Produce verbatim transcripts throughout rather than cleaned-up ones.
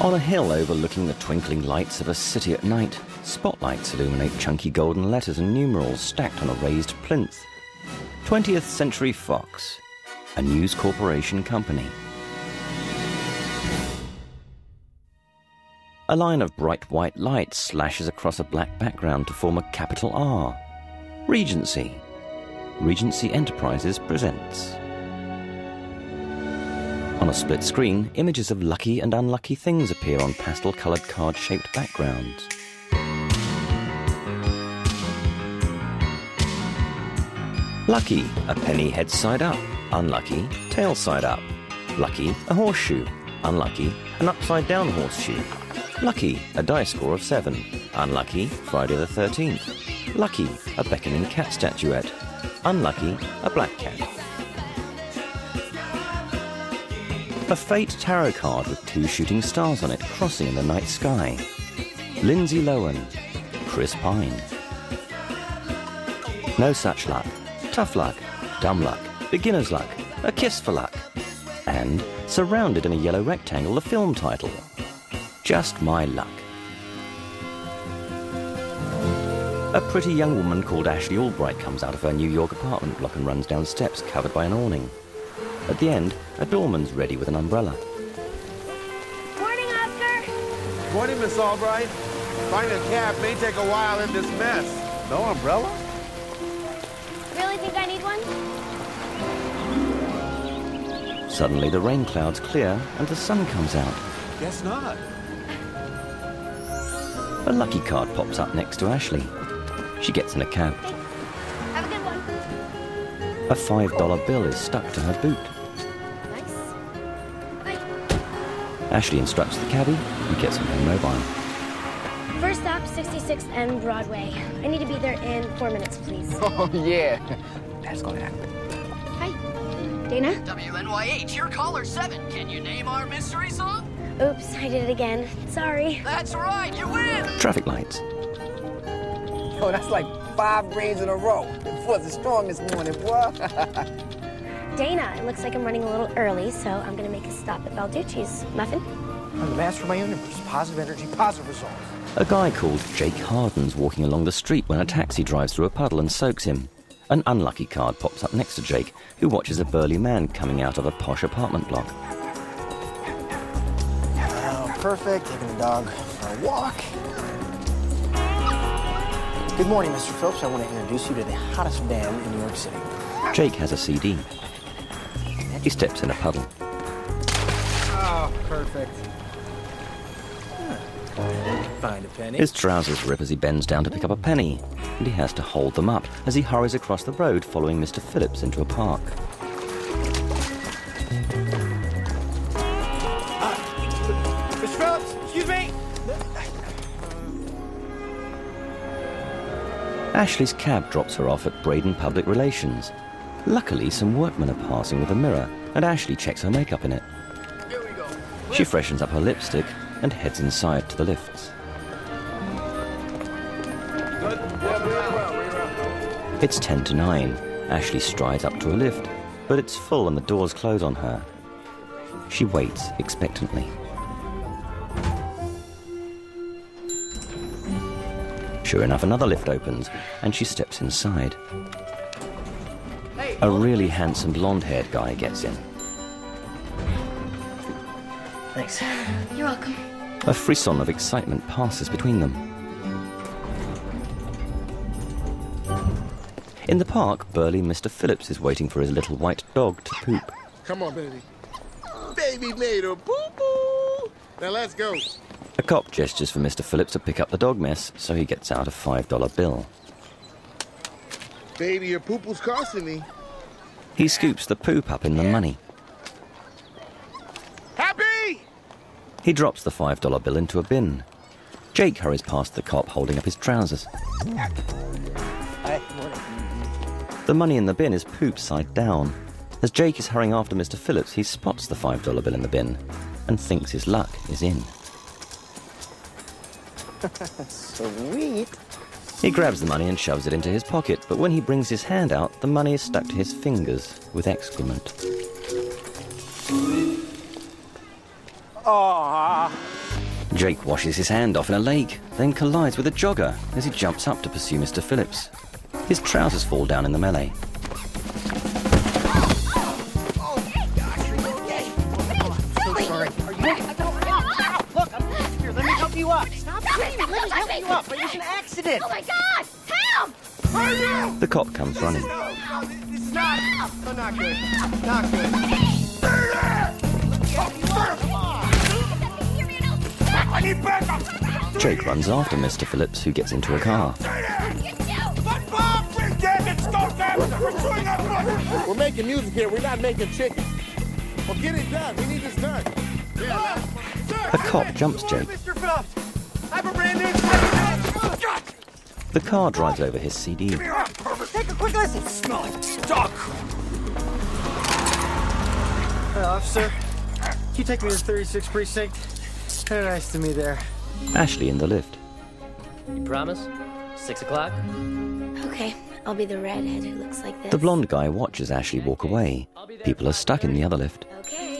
On a hill overlooking the twinkling lights of a city at night, spotlights illuminate chunky golden letters and numerals stacked on a raised plinth. twentieth Century Fox, a News Corporation company. A line of bright white light slashes across a black background to form a capital R. Regency. Regency Enterprises presents. On a split screen, images of lucky and unlucky things appear on pastel-coloured card-shaped backgrounds. Lucky, a penny head side up. Unlucky, tail side up. Lucky, a horseshoe. Unlucky, an upside-down horseshoe. Lucky, a die score of seven. Unlucky, Friday the thirteenth. Lucky, a beckoning cat statuette. Unlucky, a black cat. A fate tarot card with two shooting stars on it crossing in the night sky. Lindsay Lohan. Chris Pine. No such luck. Tough luck. Dumb luck. Beginner's luck. A kiss for luck. And, surrounded in a yellow rectangle, the film title. Just My Luck. A pretty young woman called Ashley Albright comes out of her New York apartment block and runs down steps covered by an awning. At the end, a doorman's ready with an umbrella. Morning, Oscar. Morning, Miss Albright. Finding a cab may take a while in this mess. No umbrella? Really think I need one? Suddenly the rain clouds clear and the sun comes out. Guess not. A lucky card pops up next to Ashley. She gets in a cab. Thanks. Have a good one. A five dollar bill is stuck to her boot. Nice. Bye. Ashley instructs the cabbie and gets on her mobile. First stop, sixty-six N Broadway. I need to be there in four minutes, please. Oh, yeah. That's gonna happen. Hi. Dana? W N Y H, your caller seven. Can you name our mystery song? Oops, I did it again. Sorry. That's right, you win! Traffic lights. Oh, that's like five rains in a row. It was the storm this morning, boy. Dana, it looks like I'm running a little early, so I'm gonna make a stop at Balducci's. Muffin? I'm the master of my universe. Positive energy, positive results. A guy called Jake Harden's walking along the street when a taxi drives through a puddle and soaks him. An unlucky card pops up next to Jake, who watches a burly man coming out of a posh apartment block. Oh, perfect. Taking the dog for a walk. Good morning, Mister Phillips. I want to introduce you to the hottest band in New York City. Jake has a C D. He steps in a puddle. Oh, perfect. Find a penny. His trousers rip as he bends down to pick up a penny, and he has to hold them up as he hurries across the road following Mister Phillips into a park. Uh, Mister Phillips, excuse me. Ashley's cab drops her off at Braden Public Relations. Luckily, some workmen are passing with a mirror, and Ashley checks her makeup in it. Here we go. She freshens up her lipstick and heads inside to the lifts. Good? Yeah, very well, very well. It's ten to nine. Ashley strides up to a lift, but it's full and the doors close on her. She waits expectantly. Sure enough, another lift opens, and she steps inside. A really handsome blonde-haired guy gets in. Thanks. You're welcome. A frisson of excitement passes between them. In the park, burly Mister Phillips is waiting for his little white dog to poop. Come on, baby. Baby made a boo-boo. Now let's go. A cop gestures for Mister Phillips to pick up the dog mess, so he gets out a five dollar bill. Baby, your poo-poo's costing me. He scoops the poop up in the money. Happy! He drops the five dollar bill into a bin. Jake hurries past the cop holding up his trousers. Hi, morning. The money in the bin is poop side down. As Jake is hurrying after Mister Phillips, he spots the five dollar bill in the bin and thinks his luck is in. Sweet. He grabs the money and shoves it into his pocket, but when he brings his hand out, the money is stuck to his fingers with excrement. Aw. Jake washes his hand off in a lake, then collides with a jogger as he jumps up to pursue Mister Phillips. His trousers fall down in the melee. You up. Stop screaming. Let me help you up. It was an accident. Oh my God! Help! The cop comes running. No, no, this is not. No, not good. Not good. I need backup! Jake runs after Mister Phillips, who gets into a car. We're making music here. We're not making chicken. Well, get it done. We need this done. Yeah, A cop jumps Jake. Mister Phillips, I have a brand new. The car drives over his C D. Take a quick listen. Smell like stuck. Hey, officer. Can you take me to the thirty-sixth precinct? Very nice to meet there. Ashley in the lift. You promise? Six o'clock? Okay, I'll be the redhead who looks like this. The blonde guy watches Ashley walk away. People are stuck in the other lift. Okay.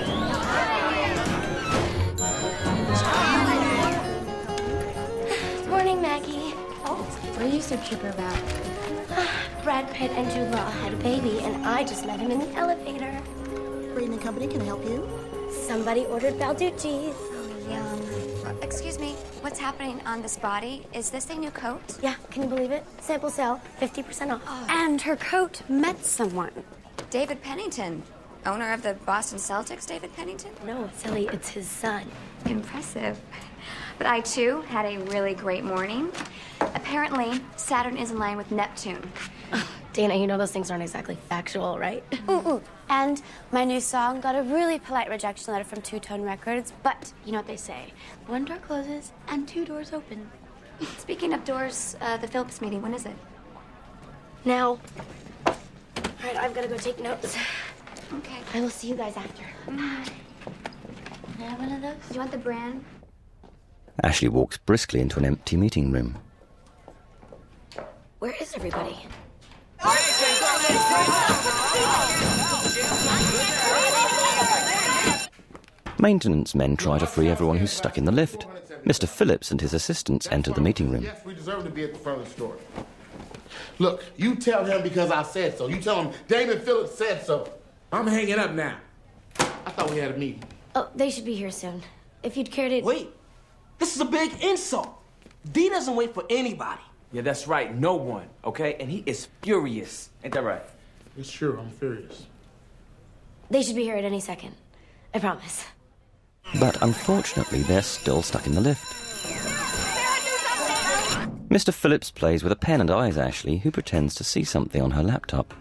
Morning, Maggie. Oh, what are you so chipper about? Brad Pitt and Jude Law had a baby, and I just met him in the elevator. Braden and Company, can I help you? Somebody ordered Balducci's. Oh, yum. Excuse me, what's happening on this body? Is this a new coat? Yeah, can you believe it? Sample sale, fifty percent off. Oh. And her coat met someone. David Pennington, owner of the Boston Celtics, David Pennington? No, silly, it's his son. Impressive. But I, too, had a really great morning. Apparently, Saturn is in line with Neptune. Dana, you know those things aren't exactly factual, right? Mm-mm. And my new song got a really polite rejection letter from Two Tone Records, but you know what they say. One door closes and two doors open. Speaking of doors, uh, the Phillips meeting, when is it? Now. All right, I've got to go take notes. Okay. I will see you guys after. Bye. Can I have one of those? Do you want the brand? Ashley walks briskly into an empty meeting room. Where is everybody? Maintenance men try to free everyone who's stuck in the lift. Mister Phillips and his assistants enter the meeting room. Yes, we deserve to be at the front of the store. Look, you tell him because I said so. You tell him David Phillips said so. I'm hanging up now. I thought we had a meeting. Oh, they should be here soon. If you'd care to... Wait, this is a big insult. D doesn't wait for anybody. Yeah, that's right, no one, okay? And he is furious. Ain't that right? It's true, I'm furious. They should be here at any second. I promise. But unfortunately, they're still stuck in the lift. Mister Phillips plays with a pen and eyes Ashley, who pretends to see something on her laptop.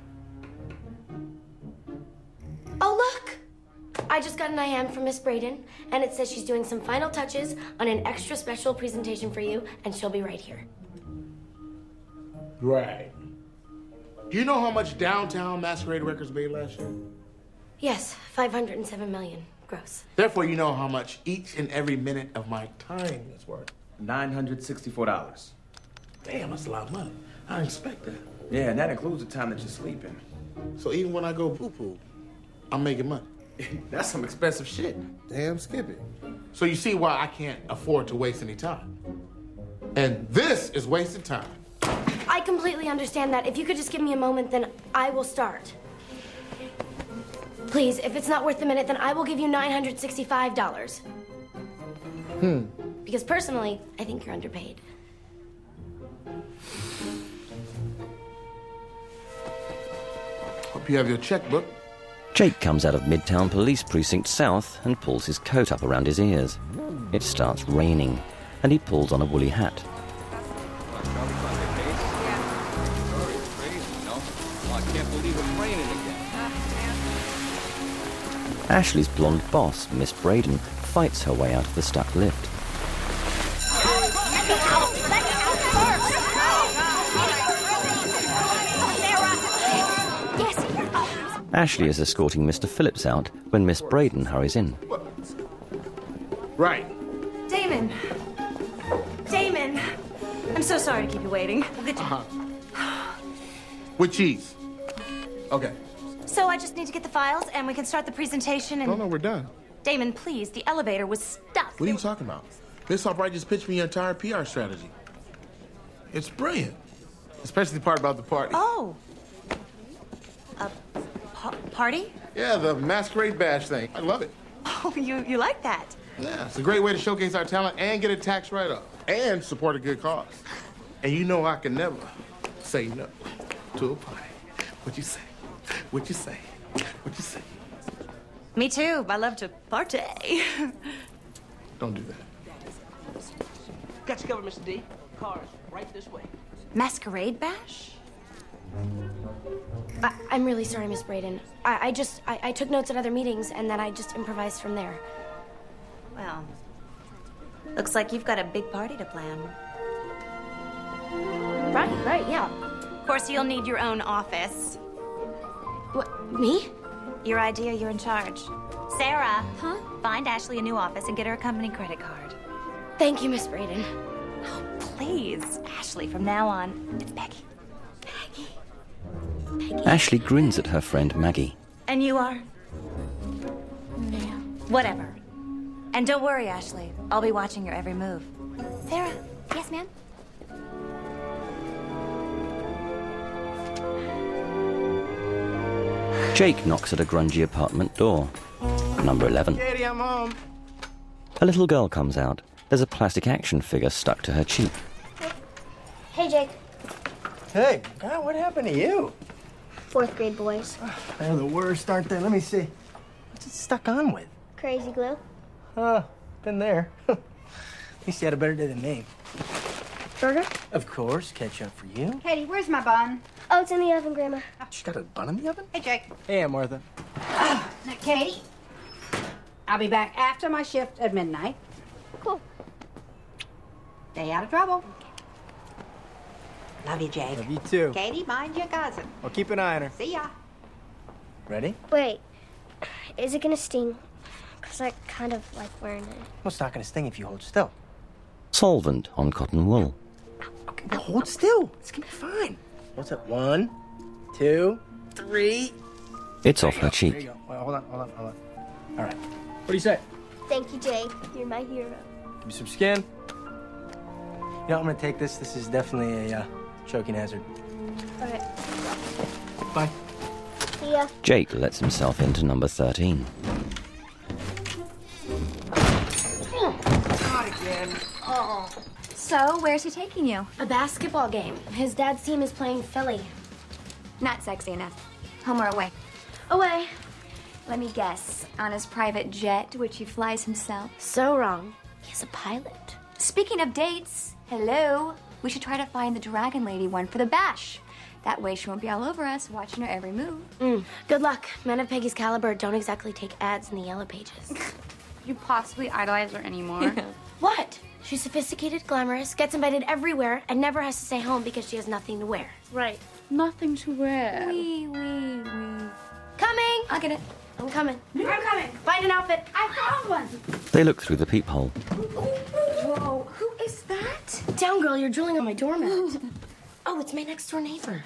Oh, look! I just got an I M from Miss Braden, and it says she's doing some final touches on an extra special presentation for you, and she'll be right here. Right. Do you know how much Downtown Masquerade Records made last year? Yes, five hundred seven million gross. Therefore, you know how much each and every minute of my time is worth. nine hundred sixty-four dollars. Damn, that's a lot of money. I didn't expect that. Yeah, and that includes the time that you're sleeping. So even when I go poo-poo, I'm making money. That's some expensive shit. Damn, skip it. So you see why I can't afford to waste any time. And this is wasted time. I completely understand that. If you could just give me a moment, then I will start. Please, if it's not worth the minute, then I will give you nine hundred sixty-five dollars. Hmm. Because personally, I think you're underpaid. Hope you have your checkbook. Jake comes out of Midtown Police Precinct South and pulls his coat up around his ears. It starts raining, and he pulls on a woolly hat. Ashley's blonde boss, Miss Braden, fights her way out of the stuck lift. Ashley is escorting Mister Phillips out when Miss Braden hurries in. Right. Damon. Damon. I'm so sorry to keep you waiting. Uh-huh. With cheese. Okay. So I just need to get the files and we can start the presentation and... No, no, we're done. Damon, please, the elevator was stuck. What are you talking about? Miss Albright just pitched me your entire P R strategy. It's brilliant. Especially the part about the party. Oh. A pa- party? Yeah, the masquerade bash thing. I love it. Oh, you, you like that? Yeah, it's a great way to showcase our talent and get a tax write-off. And support a good cause. And you know I can never say no to a party. What you say? What you say? What you say? Me too. I love to party. Don't do that. Got you covered, Mister D. Cars right this way. Masquerade bash? I, I'm really sorry, Miss Braden. I, I just, I, I took notes at other meetings, and then I just improvised from there. Well, looks like you've got a big party to plan. Right, right, yeah. Of course, you'll need your own office. What, me? Your idea, you're in charge. Sarah, huh? Find Ashley a new office and get her a company credit card. Thank you, Miss Braden. Oh, please. Ashley, from now on, it's Peggy. Peggy. Peggy. Ashley grins at her friend Maggie. And you are? Whatever. And don't worry, Ashley. I'll be watching your every move. Sarah. Yes, ma'am? Jake knocks at a grungy apartment door. Number eleven. Katie, I'm home. A little girl comes out. There's a plastic action figure stuck to her cheek. Hey, Jake. Hey, God, what happened to you? Fourth grade boys. They're the worst, aren't they? Let me see. What's it stuck on with? Crazy glue. Oh, been there. At least you had a better day than me. Burger? Of course, ketchup for you. Katie, where's my bun? Oh, it's in the oven, Grandma. She got a bun in the oven? Hey, Jake. Hey, Aunt Martha. Now, Katie, I'll be back after my shift at midnight. Cool. Stay out of trouble. Love you, Jake. Love you too. Katie, mind your cousin. I'll keep an eye on her. See ya. Ready? Wait, is it gonna sting? Because I kind of like wearing it. Well, it's not going to sting if you hold still. Solvent on cotton wool. Okay, well, hold still. It's going to be fine. What's that? One, two, three. It's off her There you cheek. go. Well, hold on, hold on, hold on. All right. What do you say? Thank you, Jake. You're my hero. Give me some skin. You know, I'm going to take this. This is definitely a uh, choking hazard. All right. Bye. See ya. Jake lets himself into number thirteen. Not again. Oh. So, where's he taking you? A basketball game. His dad's team is playing Philly. Not sexy enough. Home or away? Away. Let me guess. On his private jet, which he flies himself? So wrong. He's a pilot. Speaking of dates, hello. We should try to find the Dragon Lady one for the bash. That way she won't be all over us, watching her every move. Mm. Good luck. Men of Peggy's caliber don't exactly take ads in the yellow pages. You possibly idolize her anymore? What? She's sophisticated, glamorous, gets invited everywhere, and never has to stay home because she has nothing to wear. Right. Nothing to wear. Wee, wee, wee. Coming! I'll get it. I'm coming. I'm coming. Find an outfit. I found one. They look through the peephole. Whoa, who is that? Down, girl, you're drooling on my doormat. Oh, it's my next door neighbor.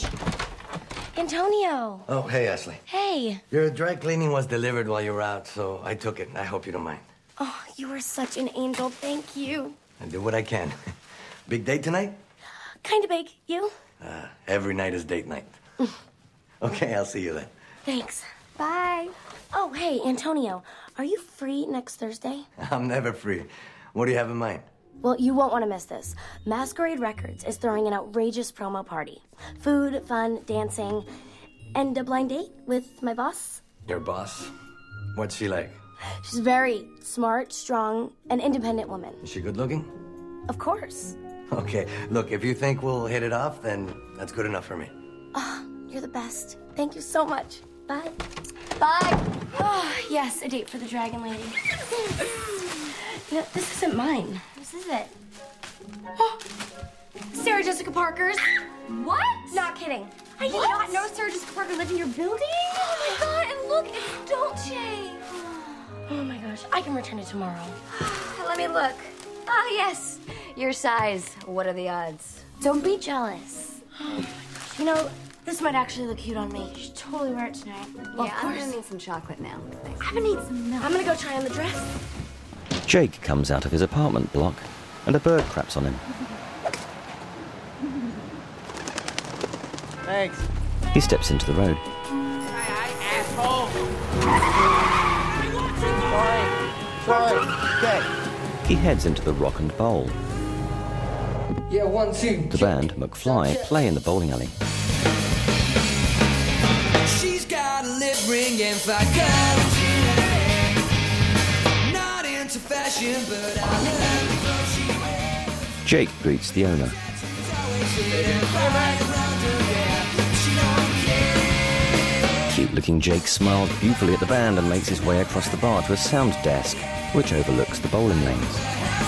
Antonio. Oh, hey, Ashley. Hey. Your dry cleaning was delivered while you were out, so I took it. I hope you don't mind. Oh, you are such an angel. Thank you. I did what I can. Big date tonight? Kind of big. You? Uh, every night is date night. Okay, I'll see you then. Thanks. Bye. Oh, hey, Antonio. Are you free next Thursday? I'm never free. What do you have in mind? Well, you won't want to miss this. Masquerade Records is throwing an outrageous promo party. Food, fun, dancing, and a blind date with my boss. Your boss? What's she like? She's very smart, strong, an independent woman. Is she good looking? Of course. Okay, look, if you think we'll hit it off, then that's good enough for me. Oh, you're the best. Thank you so much. Bye. Bye. Oh, yes, a date for the Dragon Lady. You know, this isn't mine. This is it. Oh, Sarah Jessica Parker's. What? Not kidding. I did What? not know Sarah Jessica Parker lived in your building. Oh my god, and look, it's Dolce. Oh my gosh, I can return it tomorrow. Let me look. Ah, yes. Your size. What are the odds? Don't be jealous. Oh my gosh. You know, this might actually look cute on me. You should totally wear it tonight. Well, yeah, of I'm course. gonna need some chocolate now. Thanks. I'm gonna need some milk. I'm gonna go try on the dress. Jake comes out of his apartment block and a bird craps on him. Thanks. He steps into the road. Asshole. Sorry. Sorry. Okay. He heads into the Rock and Bowl. Yeah, one, two. The band, McFly, play in the bowling alley. She's got a lip ring and five colors in her hair. Not into fashion, but I love the clothes she wears. Jake greets the owner. Cute-looking Jake smiles beautifully at the band and makes his way across the bar to a sound desk, which overlooks the bowling lanes.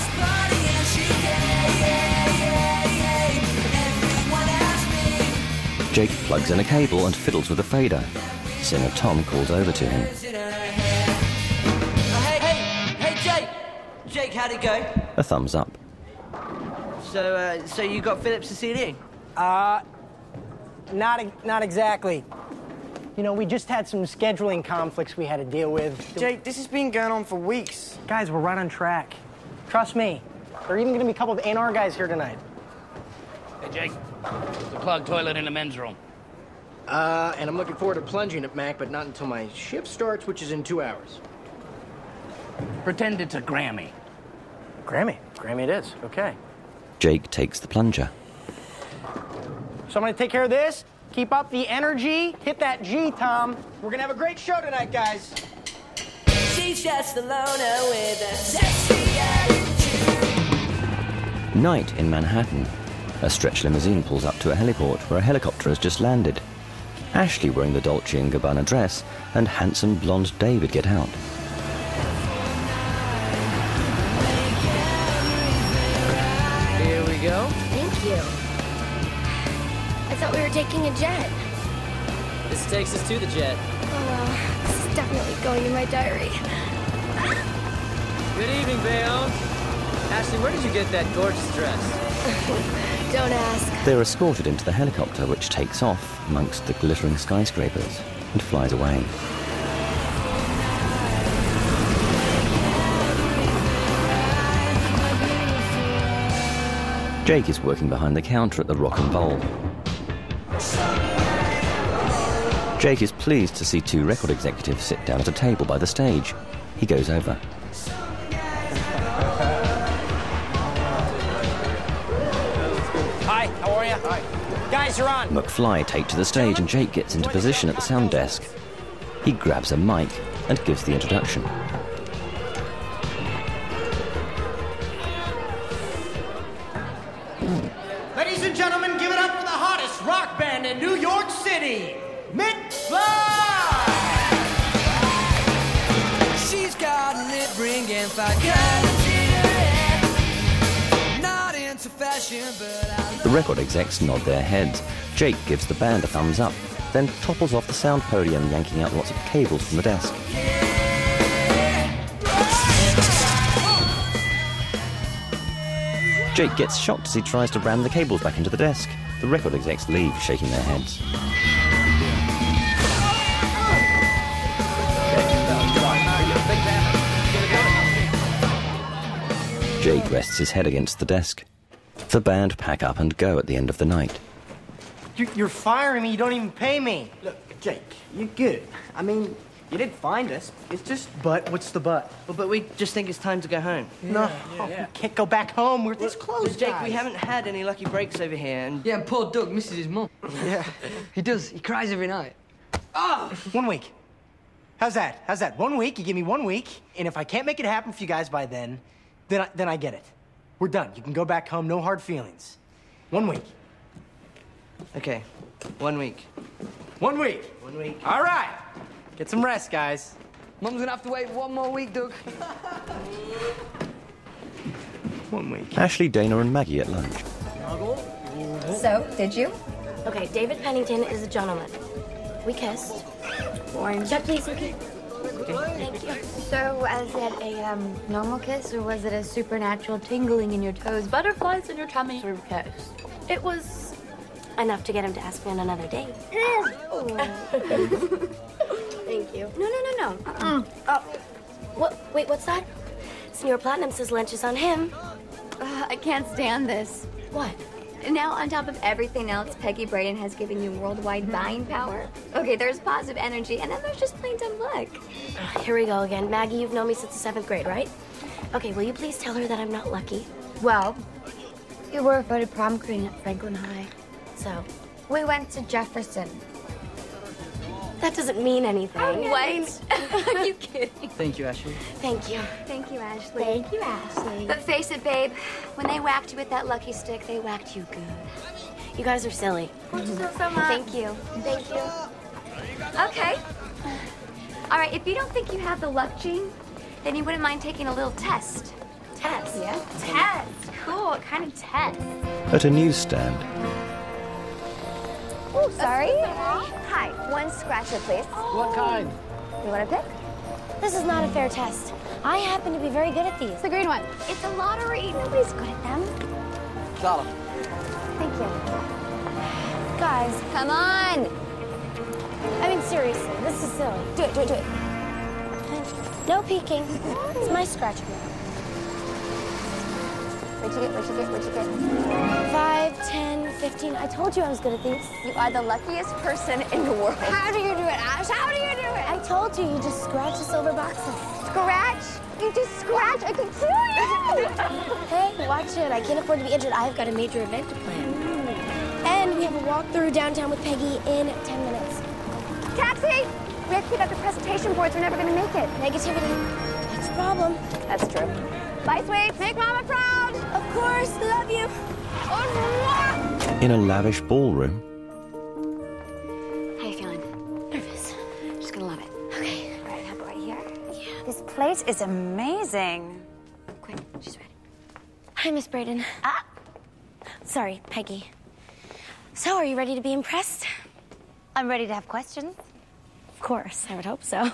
Jake plugs in a cable and fiddles with a fader. Singer Tom calls over to him. Hey, hey, hey, Jake! Jake, how'd it go? A thumbs up. So, uh, so you got Phillips to C D? Uh, not, e- not exactly. You know, we just had some scheduling conflicts we had to deal with. Jake, this has been going on for weeks. Guys, we're right on track. Trust me. There are even going to be a couple of A and R guys here tonight. Hey, Jake. The clogged toilet in the men's room. Uh, and I'm looking forward to plunging at Mac, but not until my shift starts, which is in two hours. Pretend it's a Grammy. Grammy. Grammy it is. Okay. Jake takes the plunger. So I'm going to take care of this. Keep up the energy. Hit that G, Tom. We're going to have a great show tonight, guys. She's just a loner with a sexy attitude. Night in Manhattan. A stretch limousine pulls up to a heliport where a helicopter has just landed. Ashley, wearing the Dolce and Gabbana dress, and handsome blonde David get out. Here we go. Thank you. I thought we were taking a jet. This takes us to the jet. Oh, well, this is definitely going in my diary. Good evening, Bayonne. Ashley, where did you get that gorgeous dress? Don't ask. They're escorted into the helicopter, which takes off amongst the glittering skyscrapers and flies away. Jake is working behind the counter at the Rock and Bowl. Jake is pleased to see two record executives sit down at a table by the stage. He goes over. Hi, how are you? Hi. Guys, you're on. McFly take to the stage and Jake gets into position at the sound desk. He grabs a mic and gives the introduction. Ladies and gentlemen, give it up for the hottest rock band in New York City, McFly! She's got a lip ring and five colors in her hair. Not into fashion, but I The record execs nod their heads. Jake gives the band a thumbs up, then topples off the sound podium, yanking out lots of cables from the desk. Jake gets shocked as he tries to ram the cables back into the desk. The record execs leave, shaking their heads. Jake rests his head against the desk. The band pack up and go at the end of the night. You- You're firing me. You don't even pay me. Look, Jake, you're good. I mean, you did find us. It's just... But what's the but? Well, but we just think it's time to go home. No, we can't go back home. We're this close, Jake, guys. we haven't had any lucky breaks over here, and... Yeah, and poor Doug misses his mum. Yeah. He does. He cries every night. Oh, one week. How's that? How's that? One week. You give me one week, and if I can't make it happen for you guys by then, then I, then I get it. We're done. You can go back home. No hard feelings. One week. Okay, one week. One week. One week. All right. Get some rest, guys. Mum's gonna have to wait one more week, Doug. One week. Ashley, Dana, and Maggie at lunch. So, did you? Okay, David Pennington is a gentleman. We kissed. Boring. Shut, please, okay? Thank you. So, was it a um, normal kiss, or was it a supernatural tingling in your toes, butterflies in your tummy sort of kiss? It was enough to get him to ask me on another date. Thank you. No, no, no, no. Mm. Oh, what? Wait, what's that? It's Your platinum says lunch is on him. Uh, I can't stand this. What? Now, on top of everything else, Peggy Braden has given you worldwide buying power. Okay, there's positive energy, and then there's just plain dumb luck. Uh, here we go again. Maggie, you've known me since the seventh grade, right? Okay, will you please tell her that I'm not lucky? Well, you were voted prom queen at Franklin High. So? We went to Jefferson. That doesn't mean anything. Oh, what? Are you kidding? Thank you, Ashley. Thank you. Thank you, Ashley. Thank you, Ashley. But face it, babe, when they whacked you with that lucky stick, they whacked you good. You guys are silly. Thank you so much. Thank you. Thank you. Okay. All right, if you don't think you have the luck gene, then you wouldn't mind taking a little test. Test? Yeah. Test. Cool. What kind of test? At a newsstand, Oh, sorry. Hi. One scratcher, please. What kind? You want to pick? This is not a fair test. I happen to be very good at these. It's a green one. It's a lottery. Nobody's good at them. Got 'em. Thank you. Guys, Come on. I mean, seriously, this is silly. Do it, do it, do it. No peeking. It's my scratch wheel. What'd you get? What'd you get? What'd you get? Five, ten, fifteen. I told you I was good at these. You are the luckiest person in the world. How do you do it, Ash? How do you do it? I told you, you just scratch the silver boxes. Scratch? You just scratch? I can kill you! Hey, watch it. I can't afford to be injured. I've got a major event to plan. And we have a walk through downtown with Peggy in ten minutes. Taxi! We have to keep up the presentation boards. We're never going to make it. Negativity. That's a problem. That's true. Bye, sweet. Make Mama proud. Of course. Love you. in a lavish ballroom, How you feeling? Nervous. She's going to love it. Okay. All right, have it right here. Yeah. This plate is amazing. Quick, she's ready. Hi, Miss Braden. Ah. Sorry, Peggy. So, are you ready to be impressed? I'm ready to have questions. Of course, I would hope so.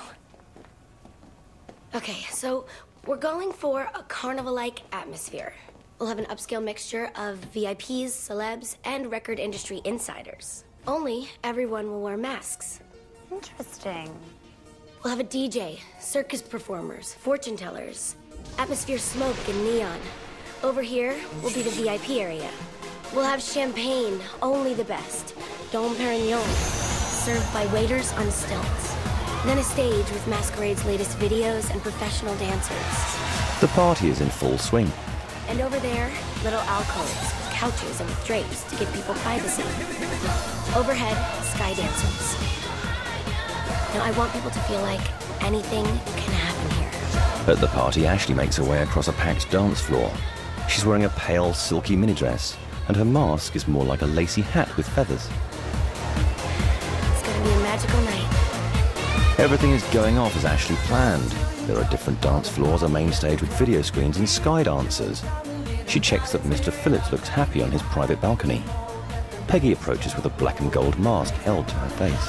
Okay, so we're going for a carnival-like atmosphere. We'll have an upscale mixture of V I Ps, celebs, and record industry insiders. Only everyone will wear masks. Interesting. We'll have a D J, circus performers, fortune tellers, atmosphere smoke and neon. Over here will be the V I P area. We'll have champagne, only the best, Dom Perignon, served by waiters on stilts. Then a stage with Masquerade's latest videos and professional dancers. the party is in full swing. And over there, little alcoves with couches and with drapes to give people privacy. Overhead, sky dancers. Now, I want people to feel like anything can happen here. At the party, Ashley makes her way across a packed dance floor. She's wearing a pale, silky mini dress, and her mask is more like a lacy hat with feathers. It's gonna be a magical night. Everything is going off as Ashley planned. There are different dance floors, a main stage with video screens and sky dancers. She checks that Mister Phillips looks happy on his private balcony. Peggy approaches with a black and gold mask held to her face.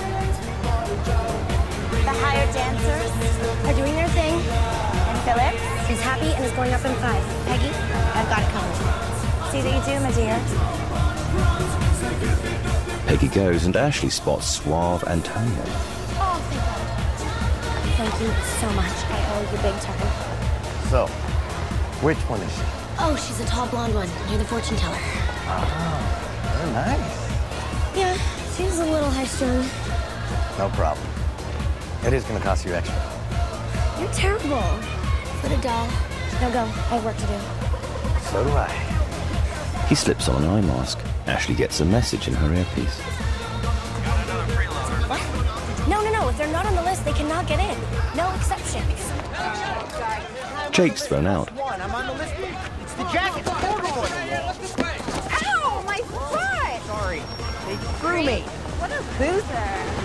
The hired dancers Are doing their thing. and Phillips. Is happy and is going up in five. Peggy, I've got it covered. See that you do, my dear. Peggy goes and Ashley spots suave Antonio. Oh, thank God. Thank you so much. I owe you big time. So, which one is she? Oh, she's a tall blonde one. You're the fortune teller. Oh, very nice. Yeah, she's a little high-strung. No problem. It is going to cost you extra. You're terrible. For the doll. Now go. I have work to do. So do I. He slips on an eye mask. Ashley gets a message in her earpiece. What? No, no, no. If they're not on the list, they cannot get in. No exceptions. Jake's thrown out. I'm on the list. It's the jacket. Ow, my foot! Sorry. They threw me. What a loser.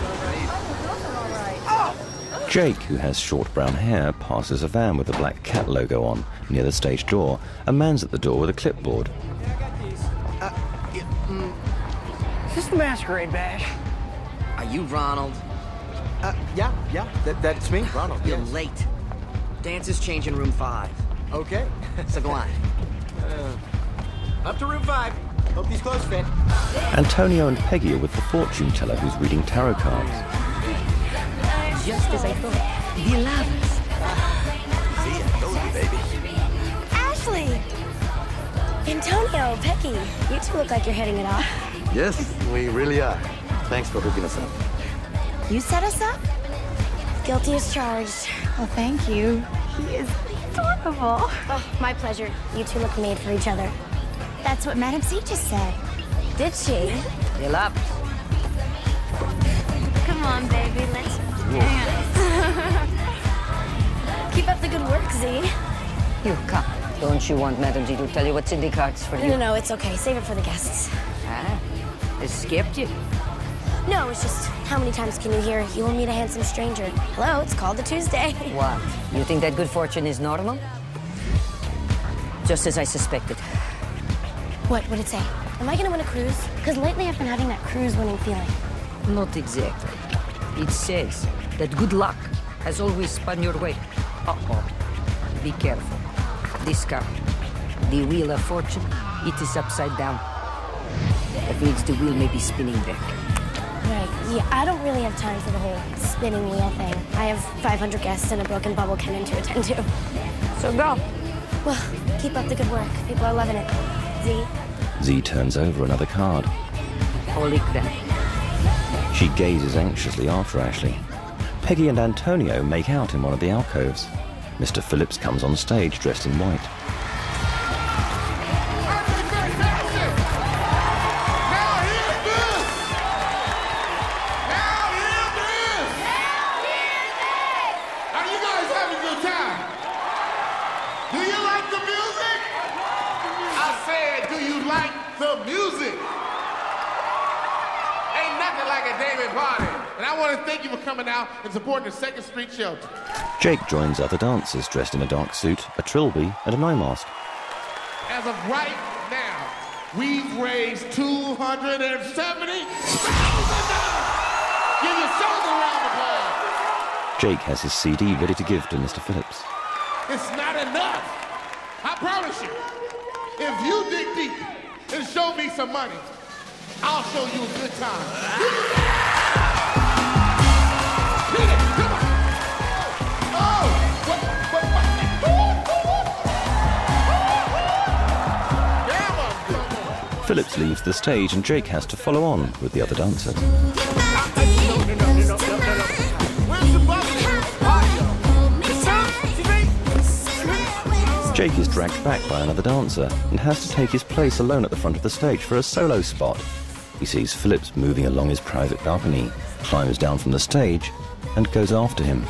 Jake, who has short brown hair, passes a van with a black cat logo on. Near the stage door, a man's at the door with a clipboard. Uh, yeah, mm, is this the Masquerade Bash? Are you Ronald? Uh, yeah, yeah, that, that's me, Ronald. You're yes. late. Dance is changing room five. Okay. So go on. Uh, up to room five. Hope these clothes fit. Antonio and Peggy are with the fortune teller who's reading tarot cards. Just as I thought. The lovers. See, I told you. baby. Ashley! Antonio, Becky, you two look like you're hitting it off. Yes, we really are. Thanks for hooking us up. You set us up? Guilty as charged. Well, thank you. He is adorable. Oh, my pleasure. You two look made for each other. That's what Madame C just said. Did she? Fill up. Come on, baby, let's dance. Keep up the good work, Z. You come. Don't you want Madame Z to tell you what's in the cards for No, you? no, no, it's okay. Save it for the guests. Ah, I skipped you. No, it's just, how many times can you hear, you will meet a handsome stranger? Hello, it's called a Tuesday. What? You think that good fortune is normal? Just as I suspected. What would it say? Am I gonna win a cruise? Because lately I've been having that cruise-winning feeling. Not exactly. It says that good luck has always spun your way. Uh-oh. Be careful. This card, the Wheel of Fortune, it is upside down. That means the wheel may be spinning back. Right, yeah, I don't really have time for the whole spinning wheel thing. I have five hundred guests and a broken bubble cannon to attend to. So go. Well, keep up the good work. People are loving it. Z? Z turns over another card. Holy crap. She gazes anxiously after Ashley. Peggy and Antonio make out in one of the alcoves. Mister Phillips comes on stage dressed in white. Are you guys having a good time? Do you like the music? I said, do you like the music? Ain't nothing like a David party. And I want to thank you for coming out and supporting the Second Street Shelter. Jake joins other dancers dressed in a dark suit, a trilby, and an eye mask. As of right now, we've raised two hundred seventy thousand dollars. Give yourselves a round of applause. Jake has his C D ready to give to Mister Phillips. It's not enough. I promise you. If you dig deep and show me some money, I'll show you a good time. Hit it, come on. Oh, what, what, what? Damn, I'm good. Phillips leaves the stage and Jake has to follow on with the other dancers. Jake is dragged back by another dancer and has to take his place alone at the front of the stage for a solo spot. He sees Phillips moving along his private balcony, climbs down from the stage, and goes after him.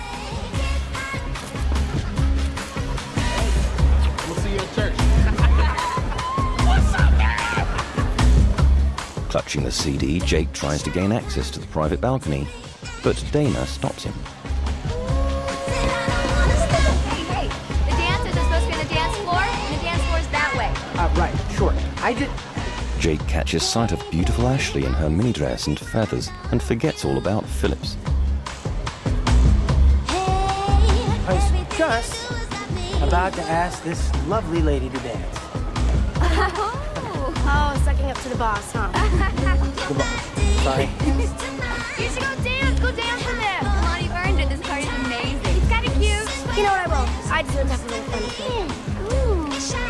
We'll see you at church. What's up, man? Clutching the C D, Jake tries to gain access to the private balcony, but Dana stops him. Hey, hey, the dancers are supposed to be on the dance floor, and the dance floor is that way. Uh, right, sure. I did... Jake catches sight of beautiful Ashley in her mini dress and feathers and forgets all about Phillips. I was just about to ask this lovely lady to dance. Oh, oh, sucking up to the boss, huh? The boss. Sorry. You should go dance. Go dance with him. Come on, you earned it. This party's amazing. It's kind of cute. You know what, I will. I just don't have to make fun of you. Ooh.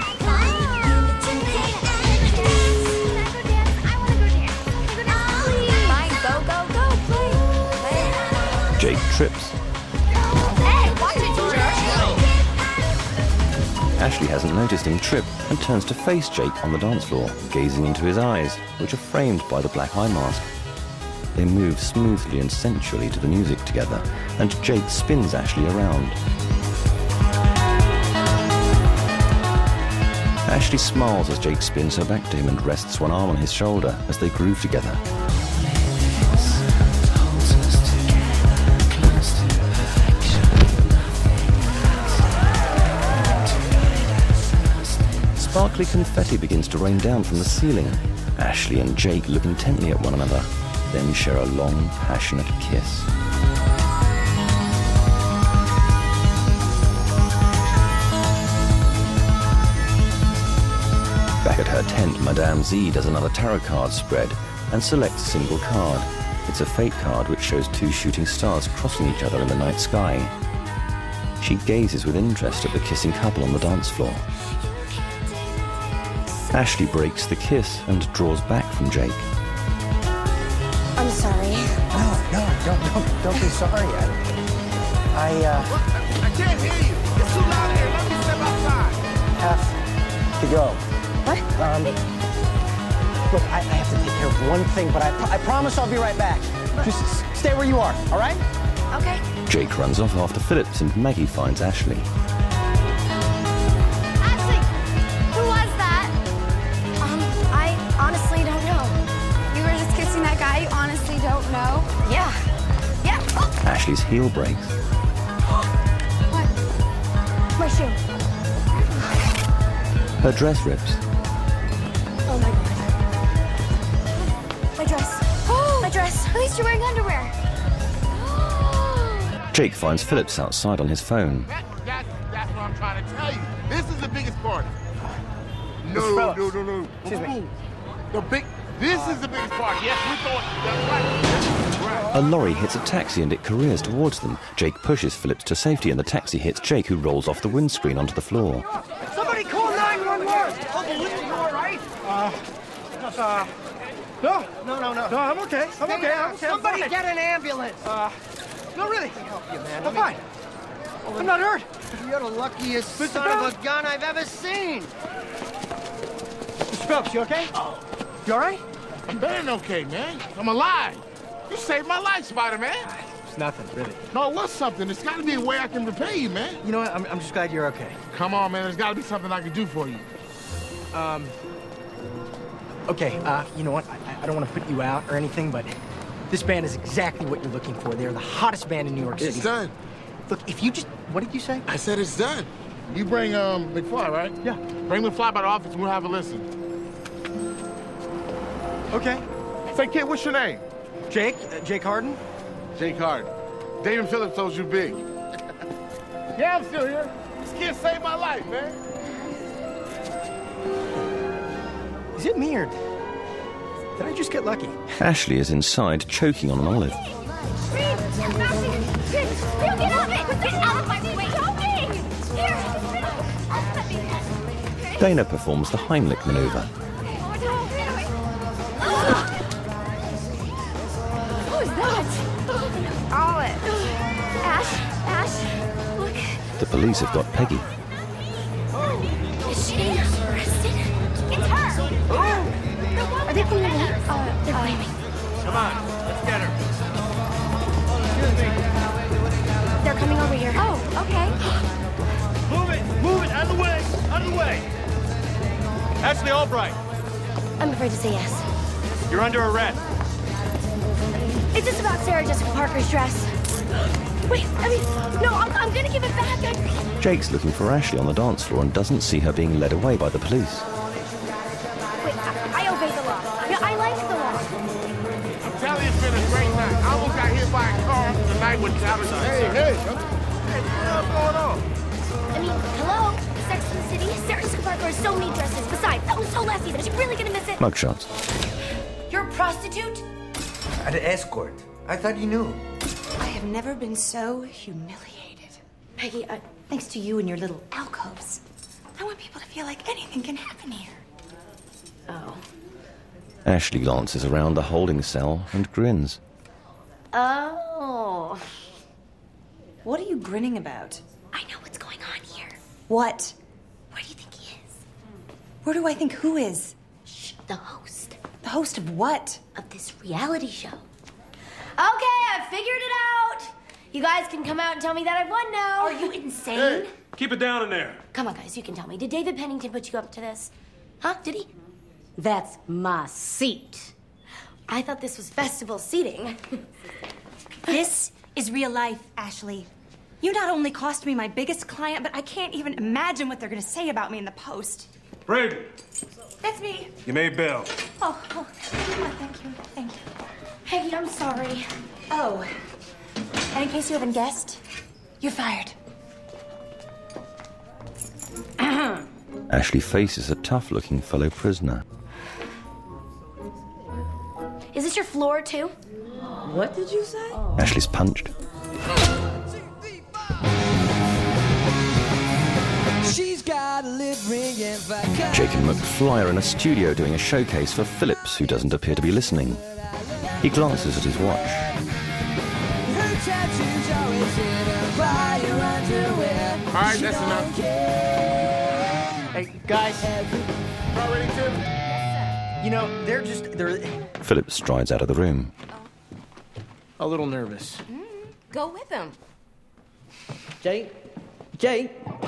Jake trips. Hey, watch it, George. Ashley hasn't noticed him trip and turns to face Jake on the dance floor, gazing into his eyes, which are framed by the black eye mask. They move smoothly and sensually to the music together, and Jake spins Ashley around. Ashley smiles as Jake spins her back to him and rests one arm on his shoulder as they groove together. Sparkly confetti begins to rain down from the ceiling. Ashley and Jake look intently at one another, then share a long, passionate kiss. Back at her tent, Madame Z does another tarot card spread and selects a single card. It's a fate card which shows two shooting stars crossing each other in the night sky. She gazes with interest at the kissing couple on the dance floor. Ashley breaks the kiss and draws back from Jake. I'm sorry. No, no, don't, don't, don't be sorry. I, I, uh... I can't hear you. It's too loud here. Let me step outside. have to go. What? Um, look, I, I have to take care of one thing, but I, pro I promise I'll be right back. Just s stay where you are, all right? Okay. Jake runs off after Phillips and Maggie finds Ashley. Ashley! Who was that? Um, I honestly don't know. You were just kissing that guy you honestly don't know? Yeah. Yeah. Oh. Ashley's heel breaks. What? My shoe. Her dress rips. Oh my god. My dress. Oh, my dress. At least you're wearing underwear. Jake finds Phillips outside on his phone. That, that, that's what I'm trying to tell you. This is the biggest party. No, Mister no, Phillips. no, no. Excuse me. The big. This is the biggest party. Yes, we're going. That's right. Right. A lorry hits a taxi and it careers towards them. Jake pushes Phillips to safety and the taxi hits Jake, who rolls off the windscreen onto the floor. Somebody call nine one one! Uncle Lou, you all right? Uh, uh, no, no, no, no. No, I'm okay. I'm okay. I'm okay. Somebody get an ambulance. Uh, no, really. I can help you, man. I'm fine. I'm not hurt. You're the luckiest Mister son Bell? of a gun I've ever seen. Mister Phelps, you okay? You all right? I'm better than okay, man. I'm alive. You saved my life, Spider-Man. It's nothing, really. No, it was something. There's got to be a way I can repay you, man. You know what? I'm, I'm just glad you're okay. Come on, man. There's got to be something I can do for you. Um. Okay, uh, you know what? I, I don't want to put you out or anything, but this band is exactly what you're looking for. They're the hottest band in New York City. It's done. Look, if you just... What did you say? I said it's done. You bring, um, McFly, right? Yeah. Bring McFly by the office and we'll have a listen. Okay. Say, kid, what's your name? Jake? Uh, Jake Harden? Jake Harden. David Phillips told you big. Yeah, I'm still here. This kid saved my life, man. Is it me or... Did I just get lucky? Ashley is inside, choking on an olive. Dana performs the Heimlich maneuver. Who's that? Olive. Ash, Ash, look. The police have got Peggy. Is she arrested? It's her. Are they blaming me? Uh, They're blaming. Come on, let's get her. They're coming over here. Oh, okay. Move it, move it, out of the way, out of the way. Ashley Albright, I'm afraid to say yes. you're under arrest. Is this about Sarah Jessica Parker's dress? Wait, I mean, no, I'm, I'm gonna give it back. I... Jake's looking for Ashley on the dance floor and doesn't see her being led away by the police. Wait, I, I obey the law. Yeah, I like the law. I'm telling you, it's been a great night. I almost got hit by a car the night with Dallas. Hey, hey. Hey, what's going on? I mean, hello? Sex in the City? Sarah Jessica Parker has so many dresses. Besides, that was so last season. Is she really gonna miss it? Mugshots. You're a prostitute? An escort. I thought you knew. I have never been so humiliated. Peggy, I... Thanks to you and your little alcoves. I want people to feel like anything can happen here. Oh. Ashley glances around the holding cell and grins. Oh. What are you grinning about? I know what's going on here. What? Where do you think he is? Where do I think who is? Shh, the host. The host of what? Of this reality show. Okay, I figured it out. You guys can come out and tell me that I've won now. Are you insane? Hey, keep it down in there. Come on, guys, you can tell me. Did David Pennington put you up to this? Huh? Did he? That's my seat. I thought this was festival seating. This is real life, Ashley. You not only cost me my biggest client, but I can't even imagine what they're going to say about me in the Post. Braden, That's me. you made bail. Oh, oh, oh, thank you, thank you. Peggy, I'm sorry. Oh, and in case you haven't guessed, you're fired. Ashley faces a tough-looking fellow prisoner. Is this your floor, too? What did you say? Ashley's punched. if I come. Jake and McFly are in a studio doing a showcase for Phillips, who doesn't appear to be listening. He glances at his watch. Her tattoos always hidden by your underwear. All right, that's enough. Hey, guys. All ready, Tim? You know, they're just, they're Phillips strides out of the room. a little nervous. Go with them. Jake? Jake?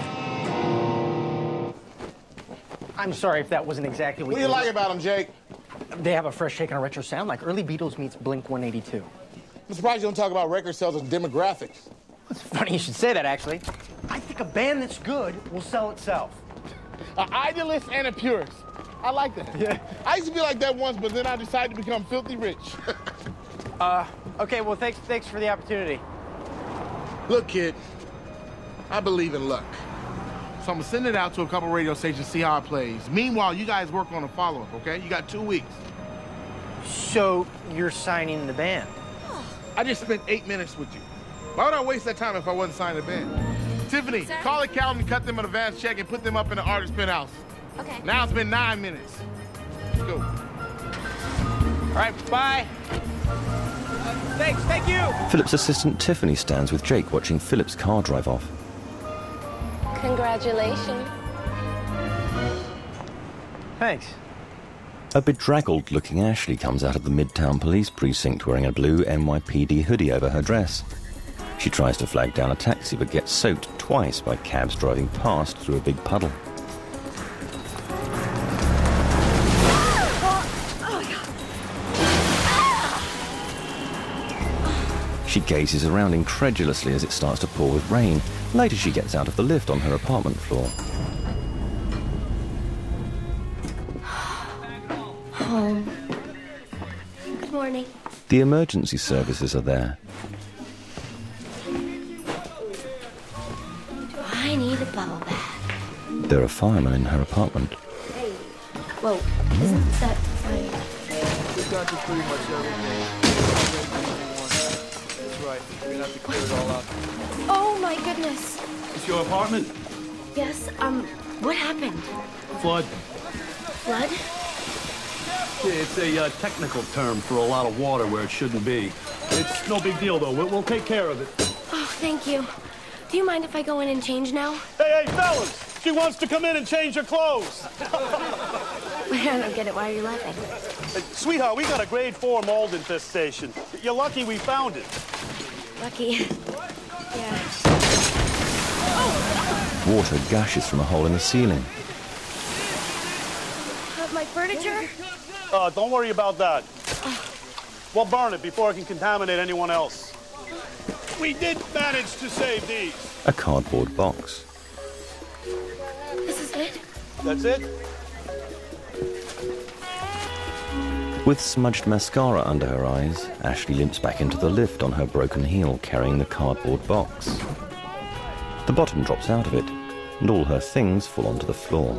I'm sorry if that wasn't exactly what What do you like about them, Jake? They have a fresh take on a retro sound, like early Beatles meets Blink one eighty-two. I'm surprised you don't talk about record sales and demographics. It's funny you should say that, actually. I think a band that's good will sell itself. An idealist and a purist. I like that. Yeah. I used to be like that once, but then I decided to become filthy rich. uh, okay, well, thanks, thanks for the opportunity. Look, kid, I believe in luck. So I'm gonna send it out to a couple radio stations, see how it plays. Meanwhile, you guys work on a follow-up, okay? You got two weeks. So you're signing the band? I just spent eight minutes with you. Why would I waste that time if I wasn't signing the band? Tiffany, Sir? Call Calvin, cut them an advance check, and put them up in the artist penthouse. Okay. Now it's been nine minutes. Let's go. All right, bye. Uh, thanks, thank you. Phillips' assistant Tiffany stands with Jake watching Phillips' car drive off. Congratulations. Thanks. A bedraggled-looking Ashley comes out of the Midtown Police Precinct wearing a blue N Y P D hoodie over her dress. She tries to flag down a taxi but gets soaked twice by cabs driving past through a big puddle. She gazes around incredulously as it starts to pour with rain. Later she gets out of the lift on her apartment floor. Home. Good morning. The emergency services are there. I need a bubble bath. There are firemen in her apartment. Hey. Whoa, isn't that right? We got you pretty much everything. That's right. We're gonna have to clear it all out. Oh my goodness. It's your apartment? Yes, um, what happened? Flood. Flood? Yeah, it's a uh, technical term for a lot of water where it shouldn't be. It's no big deal, though. We'll, we'll take care of it. Oh, thank you. Do you mind if I go in and change now? Hey, hey, fellas! She wants to come in and change her clothes. I don't get it. Why are you laughing? Hey, sweetheart, we got a grade four mold infestation. You're lucky we found it. Lucky. Yeah. Water gushes from a hole in the ceiling. Uh, my furniture? Uh, don't worry about that. We'll burn it before it can contaminate anyone else. We did manage to save these. A cardboard box. This is it? That's it? With smudged mascara under her eyes, Ashley limps back into the lift on her broken heel, carrying the cardboard box. The bottom drops out of it, and all her things fall onto the floor.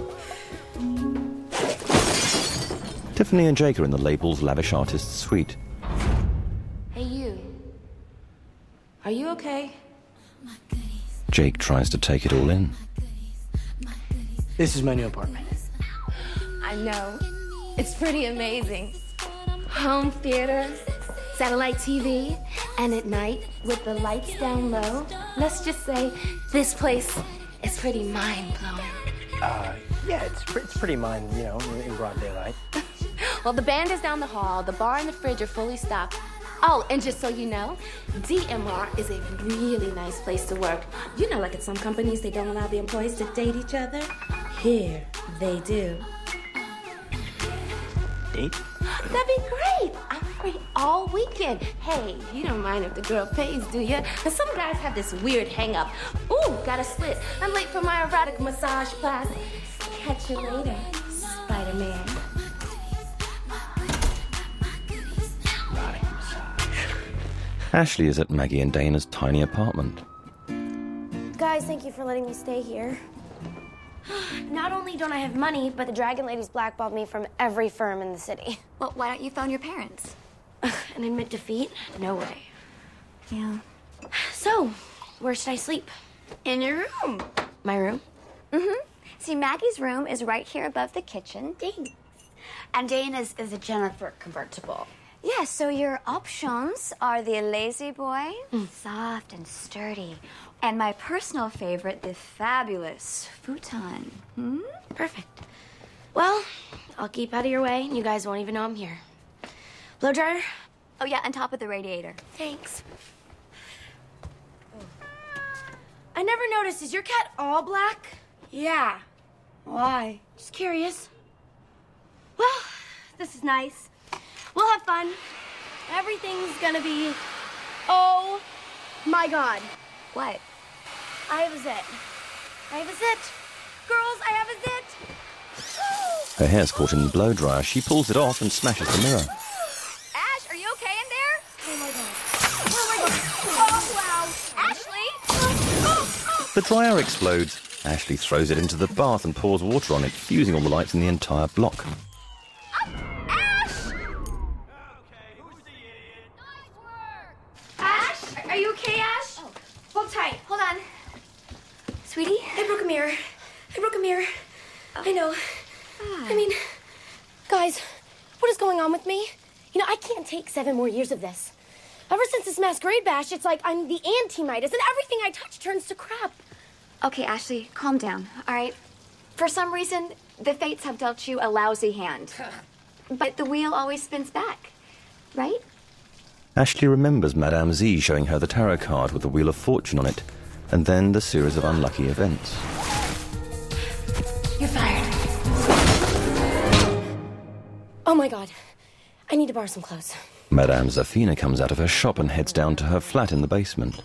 Tiffany and Jake are in the Label's lavish artist's suite. Hey, you. Are you okay? Jake tries to take it all in. This is my new apartment. I know. It's pretty amazing. Home theater, satellite T V, and at night, with the lights down low, let's just say this place is pretty mind-blowing. Uh, yeah, it's, it's pretty mine, you know, in broad daylight. Well, the band is down the hall, the bar and the fridge are fully stocked. Oh, and just so you know, D M R is a really nice place to work. You know, like at some companies, they don't allow the employees to date each other. Here, they do. Date? That'd be great. I'm free all weekend. Hey, you don't mind if the girl pays, do you? Because some guys have this weird hang-up. Ooh, got a split. I'm late for my erotic massage class. Catch you later, Spider-Man. Ashley is at Maggie and Dana's tiny apartment. Guys, thank you for letting me stay here. Not only don't I have money, but the Dragon Ladies blackballed me from every firm in the city. Well, why don't you phone your parents? And admit defeat? No way. Yeah. So, where should I sleep? In your room. My room? Mm-hmm. See, Maggie's room is right here above the kitchen. Thanks. And Dane is, is a Jennifer convertible. Yeah, so your options are the lazy boy, mm. soft and sturdy, and my personal favorite, the fabulous futon. Hmm? Perfect. Well, I'll keep out of your way, and you guys won't even know I'm here. Blow dryer? Oh, yeah, on top of the radiator. Thanks. I never noticed. Is your cat all black? Yeah. Why? Just curious. Well, this is nice. We'll have fun. Everything's gonna be... Oh, my God. What? I have a zit. I have a zit. Girls, I have a zit. Her hair's caught in the blow dryer. She pulls it off and smashes the mirror. Ash, are you okay in there? Oh, my God. Oh, my God. Oh, wow. Ashley? Oh, oh. The dryer explodes. Ashley throws it into the bath and pours water on it, fusing all the lights in the entire block. Are you okay, Ash? Oh. Hold tight. Hold on. Sweetie? I broke a mirror. I broke a mirror. Oh. I know. Ah. I mean, guys, what is going on with me? You know, I can't take seven more years of this. Ever since this masquerade bash, it's like I'm the anti-Midas, and everything I touch turns to crap. Okay, Ashley, calm down, all right? For some reason, the fates have dealt you a lousy hand. But the wheel always spins back, right? Ashley remembers Madame Z showing her the tarot card with the Wheel of Fortune on it, and then the series of unlucky events. You're fired. Oh my God. I need to borrow some clothes. Madame Zafina comes out of her shop and heads down to her flat in the basement.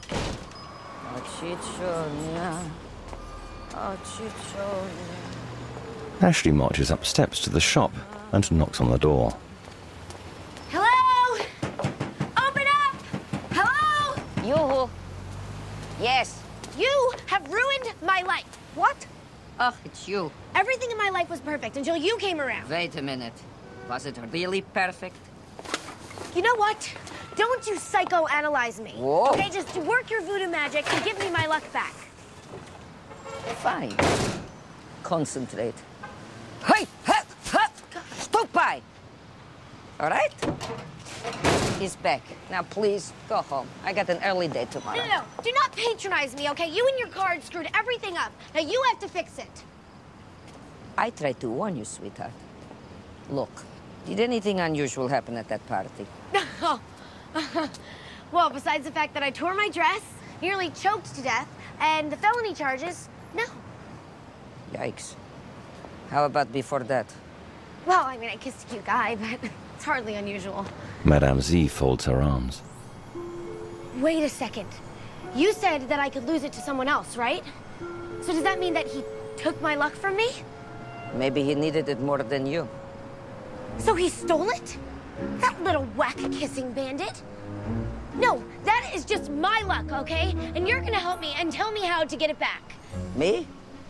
Ashley marches up steps to the shop and knocks on the door. Hello? Open up! Hello? You. Yes. You have ruined my life. What? Oh, it's you. Everything in my life was perfect until you came around. Wait a minute. Was it really perfect? You know what? Don't you psychoanalyze me. Whoa. Okay, just work your voodoo magic and give me my luck back. Fine. Concentrate. Hey! Ha! Ha! Stupid! All right? He's back. Now, please, go home. I got an early day tomorrow. No, no, no. Do not patronize me, okay? You and your card screwed everything up. Now you have to fix it. I tried to warn you, sweetheart. Look, did anything unusual happen at that party? Oh. Well, besides the fact that I tore my dress, nearly choked to death, and the felony charges, no. Yikes. How about before that? Well, I mean, I kissed a cute guy, but it's hardly unusual. Madame Z folds her arms. Wait a second. You said that I could lose it to someone else, right? So does that mean that he took my luck from me? Maybe he needed it more than you. So he stole it? That little whack-kissing bandit? No, that is just my luck, okay? And you're gonna help me and tell me how to get it back. Me?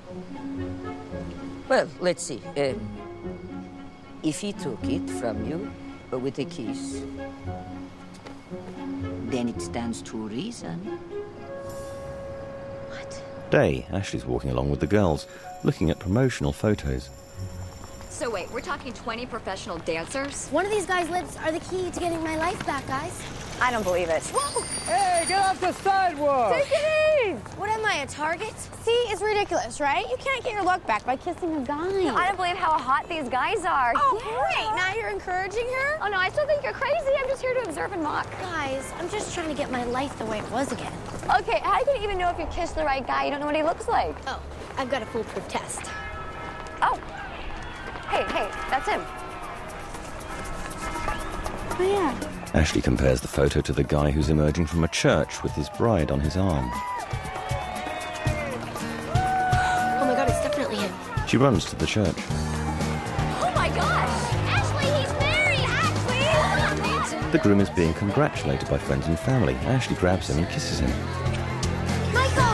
Well, let's see. Uh, if he took it from you uh, with a kiss, then it stands to reason. What? Day, Ashley's walking along with the girls, looking at promotional photos. So wait, we're talking twenty professional dancers? One of these guys' lips are the key to getting my life back, guys. I don't believe it. Whoa! Hey, get off the sidewalk! Take it easy! What am I, a target? See, it's ridiculous, right? You can't get your luck back by kissing a guy. I don't believe how hot these guys are. Oh, yeah. great. Now you're encouraging her? Oh, no, I still think you're crazy. I'm just here to observe and mock. Guys, I'm just trying to get my life the way it was again. Okay, how can you even know if you kissed the right guy? You don't know what he looks like. Oh, I've got a foolproof test. Oh. Hey, hey, that's him. Oh, yeah. Ashley compares the photo to the guy who's emerging from a church with his bride on his arm. Oh my God, it's definitely him. She runs to the church. Oh my gosh! Ashley, he's married! Ashley! The groom is being congratulated by friends and family. Ashley grabs him and kisses him. Michael!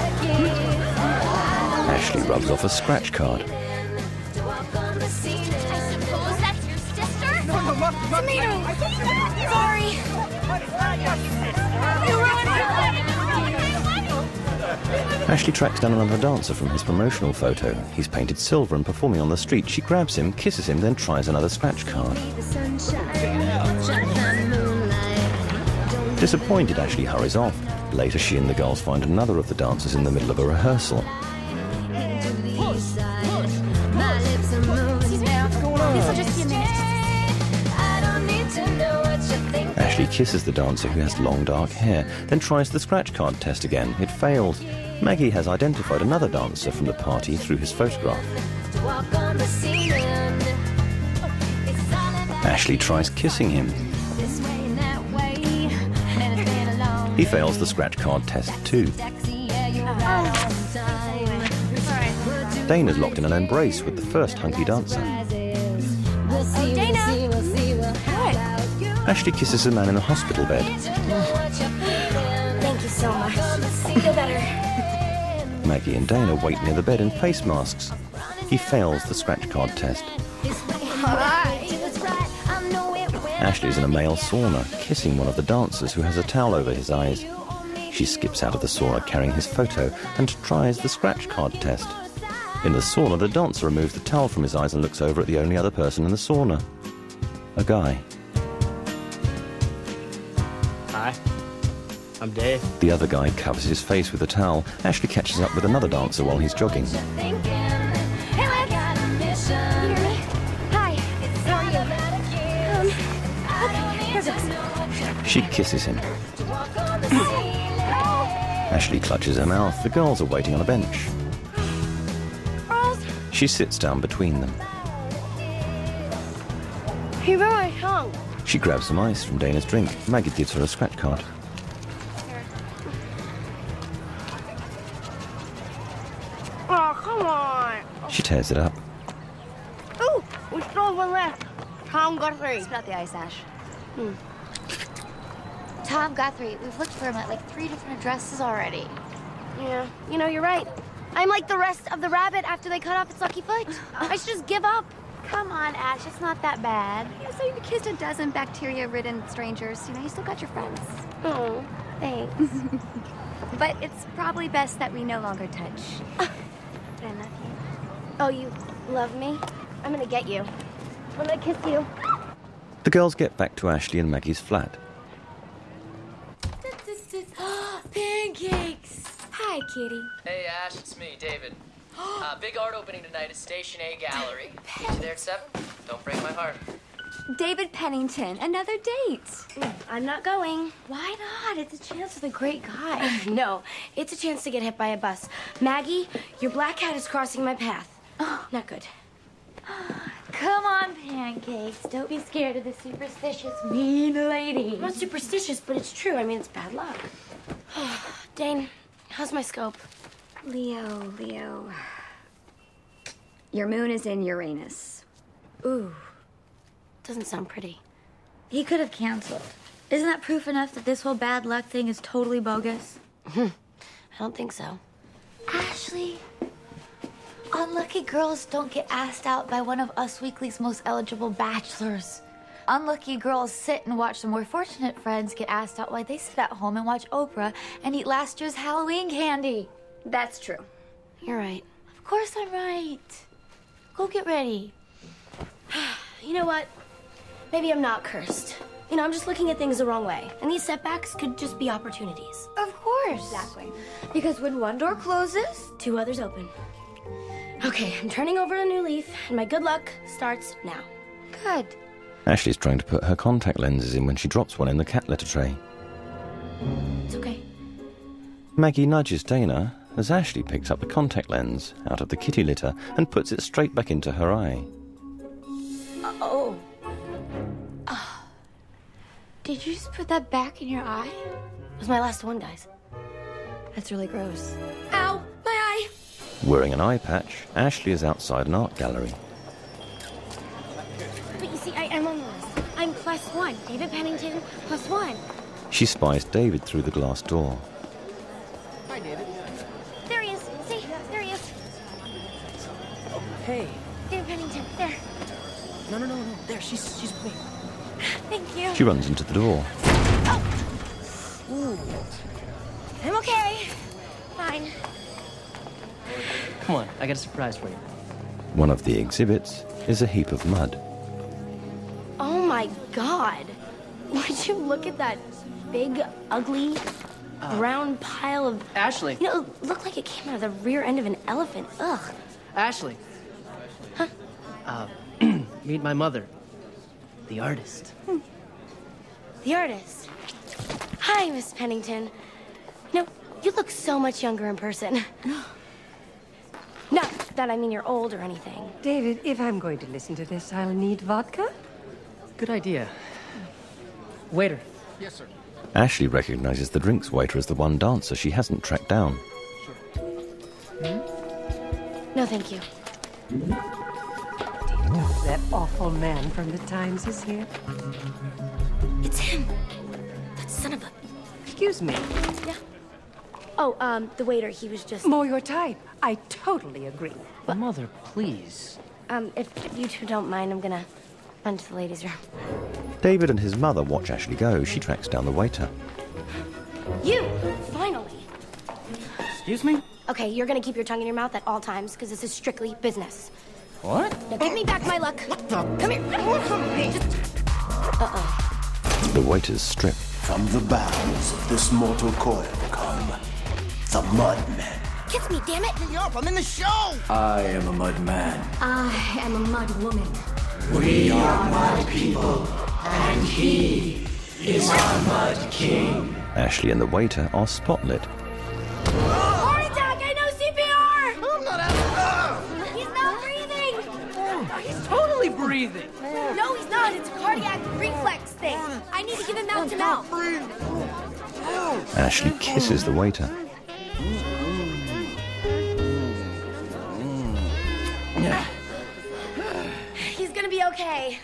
Ashley rubs off a scratch card. I suppose that's your sister? No, no, look, look. Tomato! Sorry! You ruined my wedding! You ruined my wedding! Ashley tracks down another dancer from his promotional photo. He's painted silver and performing on the street. She grabs him, kisses him, then tries another scratch card. Disappointed, Ashley hurries off. Later, she and the girls find another of the dancers in the middle of a rehearsal. Ashley kisses the dancer who has long dark hair, then tries the scratch card test again. It fails. Maggie has identified another dancer from the party through his photograph. Ashley tries kissing him. He fails the scratch card test too. Dana's locked in an embrace with the first hunky dancer. Oh, Dana! What? Ashley kisses a man in a hospital bed. Thank you so much. I feel better. Maggie and Dana wait near the bed in face masks. He fails the scratch card test. Ashley's in a male sauna, kissing one of the dancers who has a towel over his eyes. She skips out of the sauna carrying his photo and tries the scratch card test. In the sauna, the dancer removes the towel from his eyes and looks over at the only other person in the sauna. A guy. Hi, I'm Dave. The other guy covers his face with a towel. Ashley catches up with another dancer while he's jogging. Hey, Lex! You hear me? Hi. How are you? Um, okay, perfect. She kisses him. Ashley clutches her mouth. The girls are waiting on a bench. She sits down between them. Hey, where my tongue? She grabs some ice from Dana's drink. Maggie gives her a scratch card. Oh, come on. She tears it up. Ooh, we still have one left. Tom Guthrie. Spit out the ice, Ash. Hmm. Tom Guthrie. We've looked for him at like three different addresses already. Yeah, you know, you're right. I'm like the rest of the rabbit after they cut off its lucky foot. I should just give up. Come on, Ash. It's not that bad. Yeah, so you kissed a dozen bacteria-ridden strangers. You know, you still got your friends. Oh, thanks. But it's probably best that we no longer touch. But I love you. Oh, you love me? I'm gonna get you. I'm gonna kiss you. The girls get back to Ashley and Maggie's flat. Pancakes! Hi, kitty. Hey, Ash, it's me, David. Uh, big art opening tonight at Station A Gallery. Meet you there at seven? Don't break my heart. David Pennington, another date. I'm not going. Why not? It's a chance with a great guy. No, it's a chance to get hit by a bus. Maggie, your black cat is crossing my path. Not good. Come on, Pancakes. Don't be scared of the superstitious, mean lady. I'm not superstitious, but it's true. I mean, it's bad luck. Dane, how's my scope? Leo, Leo. Your moon is in Uranus. Ooh. Doesn't sound pretty. He could have canceled. Isn't that proof enough that this whole bad luck thing is totally bogus? I don't think so. Ashley, unlucky girls don't get asked out by one of Us Weekly's most eligible bachelors. Unlucky girls sit and watch the more fortunate friends get asked out while they sit at home and watch Oprah and eat last year's Halloween candy. That's true. You're right. Of course I'm right. Go get ready. You know what? Maybe I'm not cursed. You know, I'm just looking at things the wrong way. And these setbacks could just be opportunities. Of course. Exactly. Because when one door closes, two others open. Okay, I'm turning over a new leaf, and my good luck starts now. Good. Ashley's trying to put her contact lenses in when she drops one in the cat litter tray. It's okay. Maggie nudges Dana as Ashley picks up the contact lens out of the kitty litter and puts it straight back into her eye. Oh. Oh. Did you just put that back in your eye? It was my last one, guys. That's really gross. Ow! My eye! Wearing an eye patch, Ashley is outside an art gallery. But you see, I am on the list. I'm plus one. David Pennington, plus one. She spies David through the glass door. Hi, David. There he is. See? There he is. Oh, hey. David Pennington, there. No, no, no, no. There, she's she's with me. Thank you. She runs into the door. Oh. Ooh. I'm okay. Fine. Come on, I got a surprise for you. One of the exhibits is a heap of mud. Oh my god. Would you look at that big, ugly, Uh, brown pile of... Ashley. You know, it looked like it came out of the rear end of an elephant. Ugh. Ashley. Huh? Uh, meet my mother, the artist. Hmm. The artist. Hi, Miss Pennington. You know, you look so much younger in person. Not that I mean you're old or anything. David, if I'm going to listen to this, I'll need vodka. Good idea. Waiter. Yes, sir. Ashley recognizes the drinks waiter as the one dancer she hasn't tracked down. Hmm? No, thank you. That awful man from the Times is here. It's him. That son of a... Excuse me. Yeah. Oh, um, the waiter, he was just... More your type. I totally agree. Mother, please. Um, if, if you two don't mind, I'm gonna run to the ladies' room. David and his mother watch Ashley go. She tracks down the waiter. You! Finally! Excuse me? Okay, you're gonna keep your tongue in your mouth at all times, because this is strictly business. What? Now give me back my luck. What the? Come here. Just... Uh-oh. The waiters strip. From the bowels of this mortal coil come the Mudmen. Kiss me, damn it! Pick me up, I'm in the show! I am a Mudman. I am a mud woman. We are Mud People, and he is our Mud King. Ashley and the waiter are spotlit. Heart attack! I know C P R! I'm not out. He's not breathing! He's totally breathing. No, he's not. It's a cardiac reflex thing. I need to give him mouth to mouth. Ashley kisses the waiter. He's gonna be okay.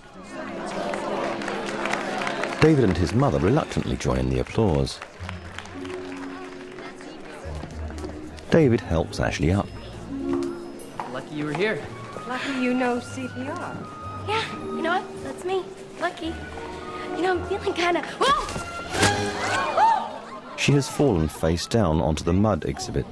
David and his mother reluctantly join in the applause. David helps Ashley up. Lucky you were here. Lucky you know C P R. Yeah, you know what? That's me. Lucky. You know, I'm feeling kind of... She has fallen face down onto the mud exhibit.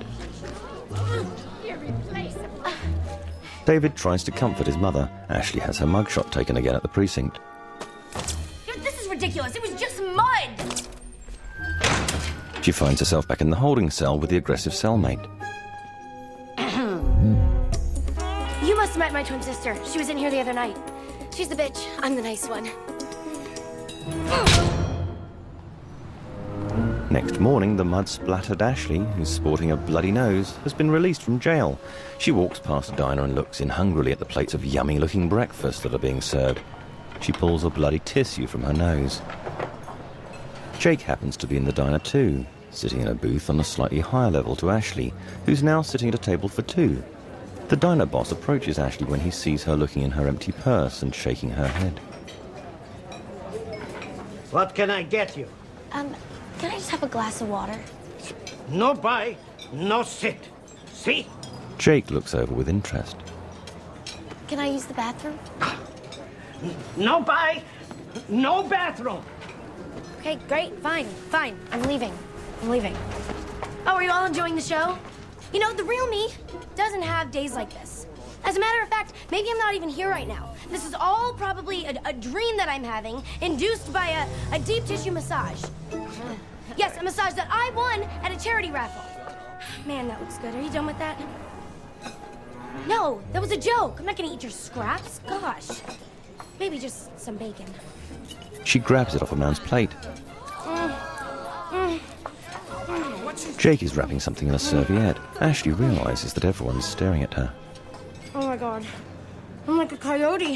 David tries to comfort his mother. Ashley has her mugshot taken again at the precinct. This is ridiculous. It was just mud. She finds herself back in the holding cell with the aggressive cellmate. You must have met my twin sister. She was in here the other night. She's the bitch. I'm the nice one. Next morning, the mud-splattered Ashley, who's sporting a bloody nose, has been released from jail. She walks past Dinah and looks in hungrily at the plates of yummy-looking breakfast that are being served. She pulls a bloody tissue from her nose. Jake happens to be in the diner too, sitting in a booth on a slightly higher level to Ashley, who's now sitting at a table for two. The diner boss approaches Ashley when he sees her looking in her empty purse and shaking her head. What can I get you? Um, can I just have a glass of water? No buy, no sit. See? Jake looks over with interest. Can I use the bathroom? No buy, no bathroom. Okay, great, fine, fine. I'm leaving. I'm leaving. Oh, are you all enjoying the show? You know, the real me doesn't have days like this. As a matter of fact, maybe I'm not even here right now. This is all probably a, a dream that I'm having, induced by a, a deep tissue massage. Yes, a massage that I won at a charity raffle. Man, that looks good. Are you done with that? No, that was a joke. I'm not gonna eat your scraps. Gosh. Maybe just some bacon. She grabs it off a man's plate. Mm. Mm. Mm. Jake is wrapping something in a serviette. Ashley realizes that everyone's staring at her. Oh my god. I'm like a coyote.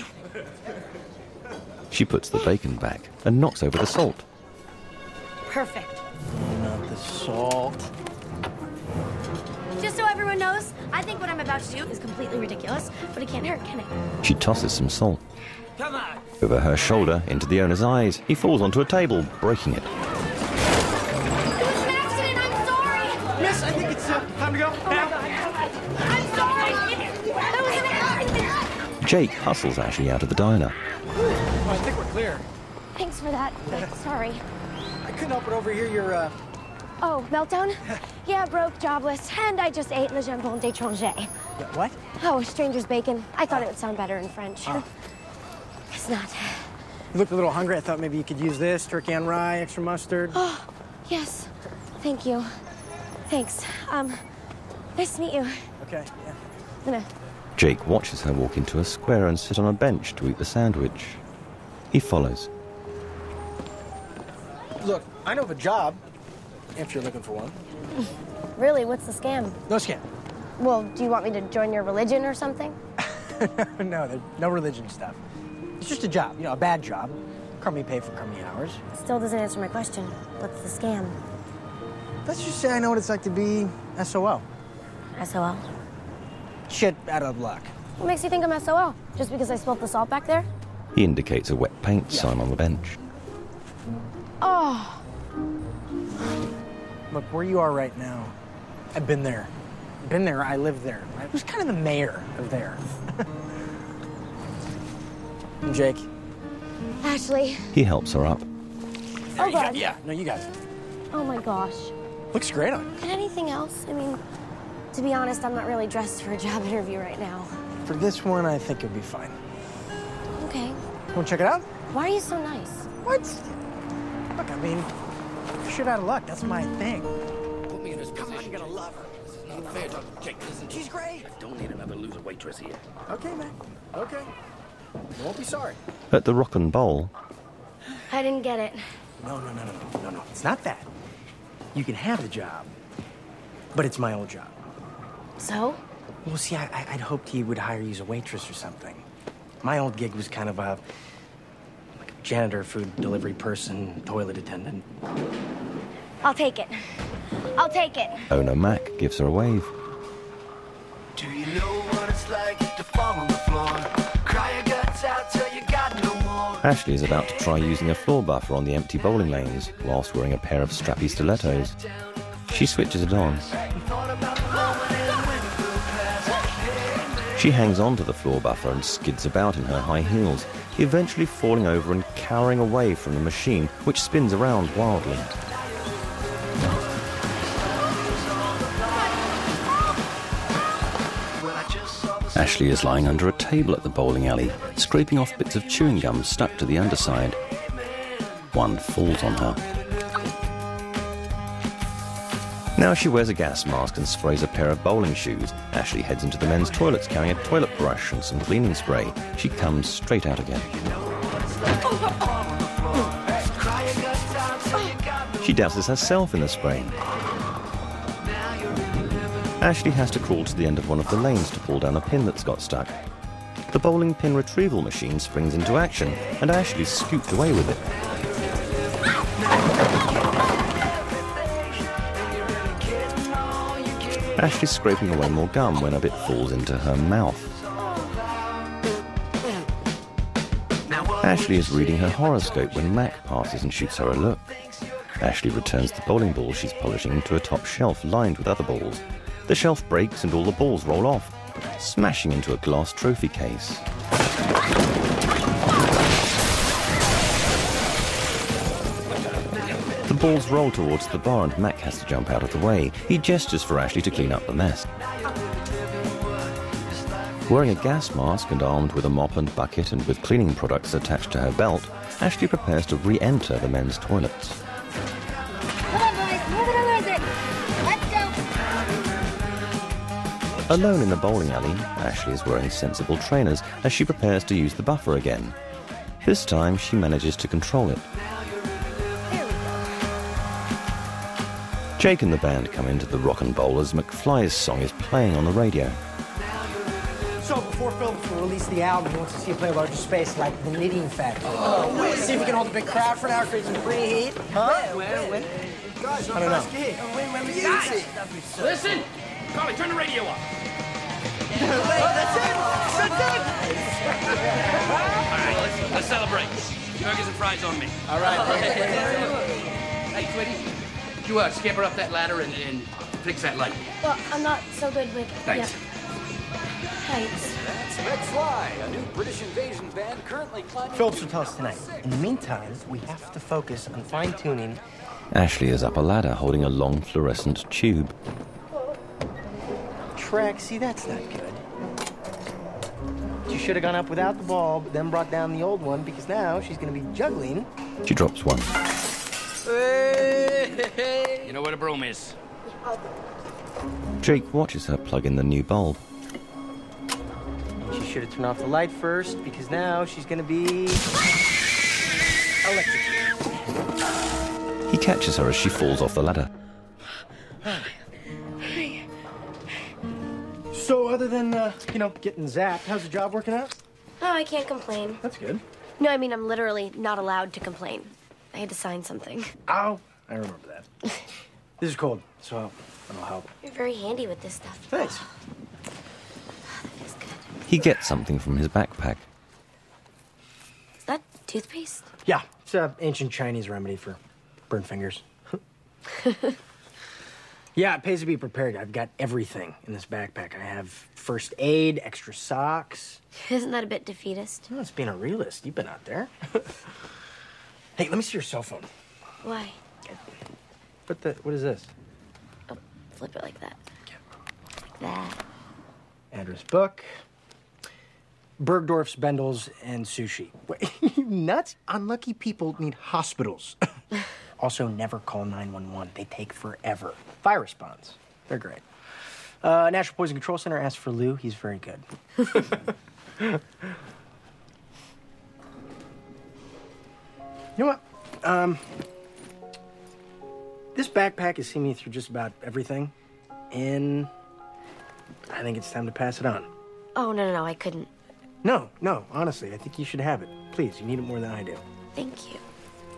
She puts the bacon back and knocks over the salt. Perfect. Not the salt. Just so everyone knows, I think what I'm about to do is completely ridiculous, but it can't hurt, can it? She tosses some salt. Come on. Over her shoulder, into the owner's eyes, he falls onto a table, breaking it. It was an accident, I'm sorry! Miss, I think it's uh, time to go. Oh my god. I'm sorry! That was an accident! Jake hustles Ashley out of the diner. Oh, I think we're clear. Thanks for that, but sorry. I couldn't help but overhear your, uh, Oh, meltdown? Yeah, broke, jobless, and I just ate Le Jambon d'étranger. What? Oh, stranger's bacon. I thought it would sound better in French. Oh. It's not. You looked a little hungry. I thought maybe you could use this. Turkey on rye, extra mustard. Oh, yes. Thank you. Thanks. Um, nice to meet you. Okay, yeah. I'm gonna... Jake watches her walk into a square and sit on a bench to eat the sandwich. He follows. Look, I know of a job, if you're looking for one. Really, what's the scam? No scam. Well, do you want me to join your religion or something? No, there's no religion stuff. It's just a job, you know, a bad job. Crummy pay for crummy hours. Still doesn't answer my question. What's the scam? Let's just say I know what it's like to be S O L. S O L? Shit out of luck. What makes you think I'm S O L? Just because I spilled the salt back there? He indicates a wet paint Yeah. sign on the bench. Oh. Look, where you are right now, I've been there. Been there, I lived there. I was kind of the mayor of there. And Jake. Ashley. He helps her up. Oh, God. Yeah, no, you got it. Oh, my gosh. Looks great on you. And anything else? I mean, to be honest, I'm not really dressed for a job interview right now. For this one, I think it'll be fine. Okay. Want to check it out? Why are you so nice? What? Look, I mean, shit out of luck. That's my thing. Put me in this position. Come on, you're gonna love her. This is not fair to Jake. Listen, she's great. I don't need another loser waitress here. Okay, man. Okay. You won't be sorry. At the Rock and Bowl, I didn't get it. No, no, no, no, no, no, no. It's not that. You can have the job, but it's my old job. So? Well, see, I, I, I'd hoped he would hire you as a waitress or something. My old gig was kind of a, like a janitor, food delivery person, toilet attendant. I'll take it. I'll take it. owner Mac gives her a wave. Do you know what it's like to fall on the floor? Cry your guts out till you got no more. Ashley is about to try using a floor buffer on the empty bowling lanes whilst wearing a pair of strappy stilettos. She switches it on. She hangs on to the floor buffer and skids about in her high heels, eventually falling over and cowering away from the machine, which spins around wildly. Ashley is lying under a table at the bowling alley, scraping off bits of chewing gum stuck to the underside. One falls on her. Now she wears a gas mask and sprays a pair of bowling shoes. Ashley heads into the men's toilets carrying a toilet brush and some cleaning spray. She comes straight out again. She douses herself in the spray. Ashley has to crawl to the end of one of the lanes to pull down a pin that's got stuck. The bowling pin retrieval machine springs into action, and Ashley's scooped away with it. Ashley's scraping away more gum when a bit falls into her mouth. Ashley is reading her horoscope when Mac passes and shoots her a look. Ashley returns the bowling ball she's polishing to a top shelf lined with other balls. The shelf breaks and all the balls roll off, smashing into a glass trophy case. The balls roll towards the bar and Mac has to jump out of the way. He gestures for Ashley to clean up the mess. Wearing a gas mask and armed with a mop and bucket and with cleaning products attached to her belt, Ashley prepares to re-enter the men's toilets. Come on, boys. Move it or lose it. Let's go. Alone in the bowling alley, Ashley is wearing sensible trainers as she prepares to use the buffer again. This time, she manages to control it. Jake and the band come into the Rock and Bowl as McFly's song is playing on the radio. So before Phil will release the album, he wants to see you play a larger space, like the Knitting Factory. Oh, wait. See if we can hold a big crowd for an hour, create some free heat. Huh? Where, where, where? Guys, I don't know. When, when we Guys, listen! Carly, turn the radio off. That's it! That's it! All right, let's, let's celebrate. Burgers and fries on me. All right. Hey, Twitty, you uh, scamper up that ladder and, and fix that light. Well, I'm not so good with... Thanks. Yeah. Thanks. That's McFly, a new British invasion band currently climbing... Phillips will tell us tonight. In the meantime, we have to focus on fine-tuning Ashley is up a ladder holding a long fluorescent tube. Trek, see, that's not good. She should have gone up without the bulb, then brought down the old one, because now she's going to be juggling. She drops one. Hey, you know where the broom is. Jake watches her plug in the new bulb. She should have turned off the light first, because now she's going to be electrocuted. He catches her as she falls off the ladder. So other than, uh, you know, getting zapped, how's the job working out? Oh, I can't complain. That's good. No, I mean, I'm literally not allowed to complain. I had to sign something. Ow. I remember that. This is cold, so I'll help. You're very handy with this stuff. Thanks. He gets something from his backpack. Is that toothpaste? Yeah, it's an ancient Chinese remedy for burned fingers. Yeah, it pays to be prepared. I've got everything in this backpack. I have first aid, extra socks. Isn't that a bit defeatist? Oh, it's being a realist. You've been out there. Hey, let me see your cell phone. Why? What the? What is this? Oh, flip it like that. Like that. Address book. Bergdorf's, Bendel's, and sushi. Wait, you nuts? Unlucky people need hospitals. Also, never call nine one one. They take forever. Fire response. They're great. Uh, National Poison Control Center asked for Lou. He's very good. You know what? Um, this backpack has seen me through just about everything, and I think it's time to pass it on. Oh, no, no, no, I couldn't. No, no, honestly, I think you should have it. Please, you need it more than I do. Thank you.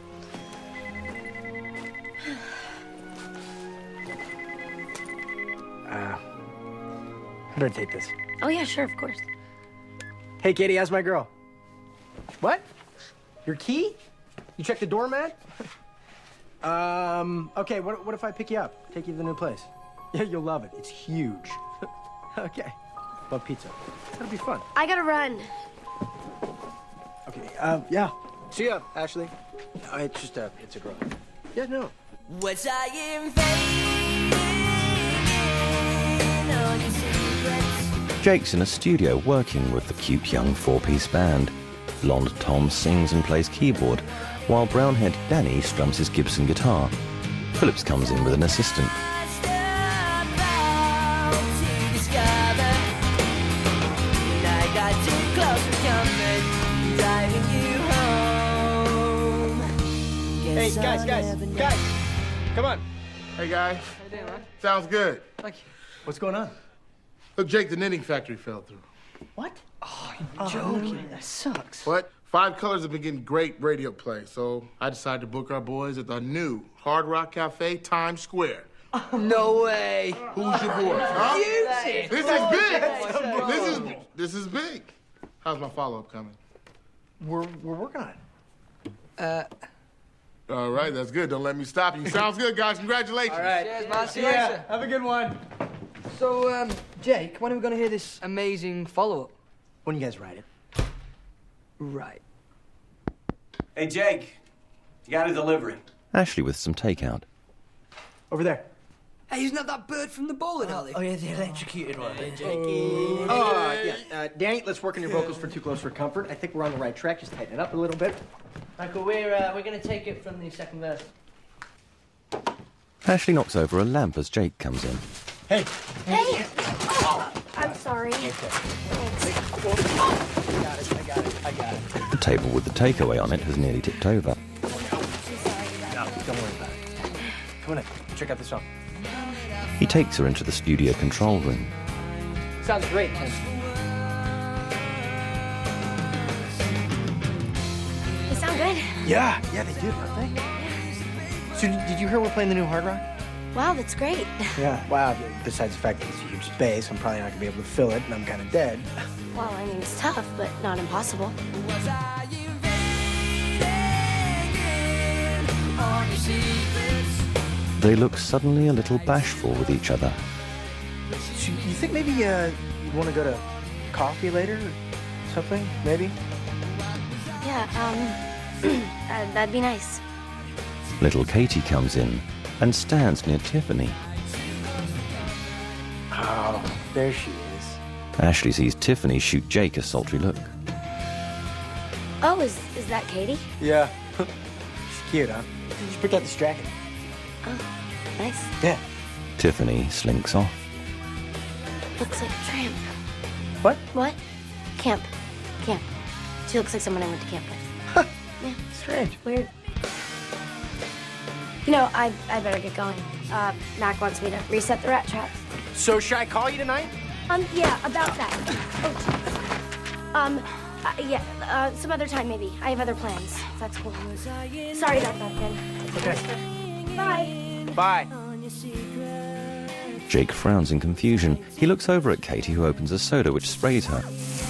Uh, I better take this. Oh, yeah, sure, of course. Hey, Katie, how's my girl? What? Your key? You checked the doormat? um, okay, what, what if I pick you up? Take you to the new place? Yeah, you'll love it. It's huge. Okay. Love pizza. That'll be fun. I gotta run. Okay, uh, yeah. See ya, Ashley. Uh, it's just a, it's a girl. Yeah, no. Was I invading on your secrets? Jake's in a studio working with the cute young four-piece band. Blonde Tom sings and plays keyboard, while brown-haired Danny strums his Gibson guitar. Phillips comes in with an assistant. Hey, guys, guys, guys, come on. Hey, guys. How you doing, man? Sounds good. Thank you. What's going on? Look, Jake, the knitting factory fell through. What? Oh, you're joking. That sucks. What? Five Colors have been getting great radio play, so I decided to book our boys at the new Hard Rock Cafe, Times Square. No way. Who's your boy? Huh? Music. This is big. This is this is big. How's my follow-up coming? We're we're working on it. Uh. All right, that's good. Don't let me stop you. Sounds good, guys. Congratulations. All right. Cheers, man. See you later. Have a good one. So, um, Jake, when are we going to hear this amazing follow-up? When you guys write it. Right. Hey, Jake. You got a delivery. Ashley with some takeout. Over there. Hey, isn't that that bird from the bowling alley? Oh, yeah, the electrocuted one. Hey, Jake. Oh, yeah. Uh, Danny, let's work on your vocals for Too Close for Comfort. I think we're on the right track. Just tighten it up a little bit. Michael, we're, uh, we're going to take it from the second verse. Ashley knocks over a lamp as Jake comes in. Hey. Hey. Oh, I'm sorry. Okay. Thanks. I got it, I got it, I got it. The table with the takeaway on it has nearly tipped over. No, don't worry about it. Come on in. Check out the song. He takes her into the studio control room. Sounds great, Tim. They sound good. Yeah, yeah, they do, don't they? So, did did you hear we're playing the new Hard Rock? Wow, that's great. Yeah, wow. Besides the fact that it's a huge space, I'm probably not gonna be able to fill it, and I'm kind of dead. Well, I mean, it's tough, but not impossible. They look suddenly a little bashful with each other. So you think maybe uh, you want to go to coffee later or something? Maybe? Yeah, um, uh, that'd be nice. Little Katie comes in and stands near Tiffany. Oh, there she is. Ashley sees Tiffany shoot Jake a sultry look. Oh, is, is that Katie? Yeah. She's cute, huh? She picked out this jacket. Oh, nice. Yeah. Tiffany slinks off. Looks like a tramp. What? What? Camp. Camp. She looks like someone I went to camp with. Yeah. Strange. Weird. You know, I, I better get going. Uh, Mac wants me to reset the rat traps. So should I call you tonight? Um, yeah, about that. Oh, jeez. Um, uh, yeah, uh, some other time maybe. I have other plans. If that's cool. Sorry about that, Ben. Okay. Bye. Bye. Jake frowns in confusion. He looks over at Katie, who opens a soda which sprays her.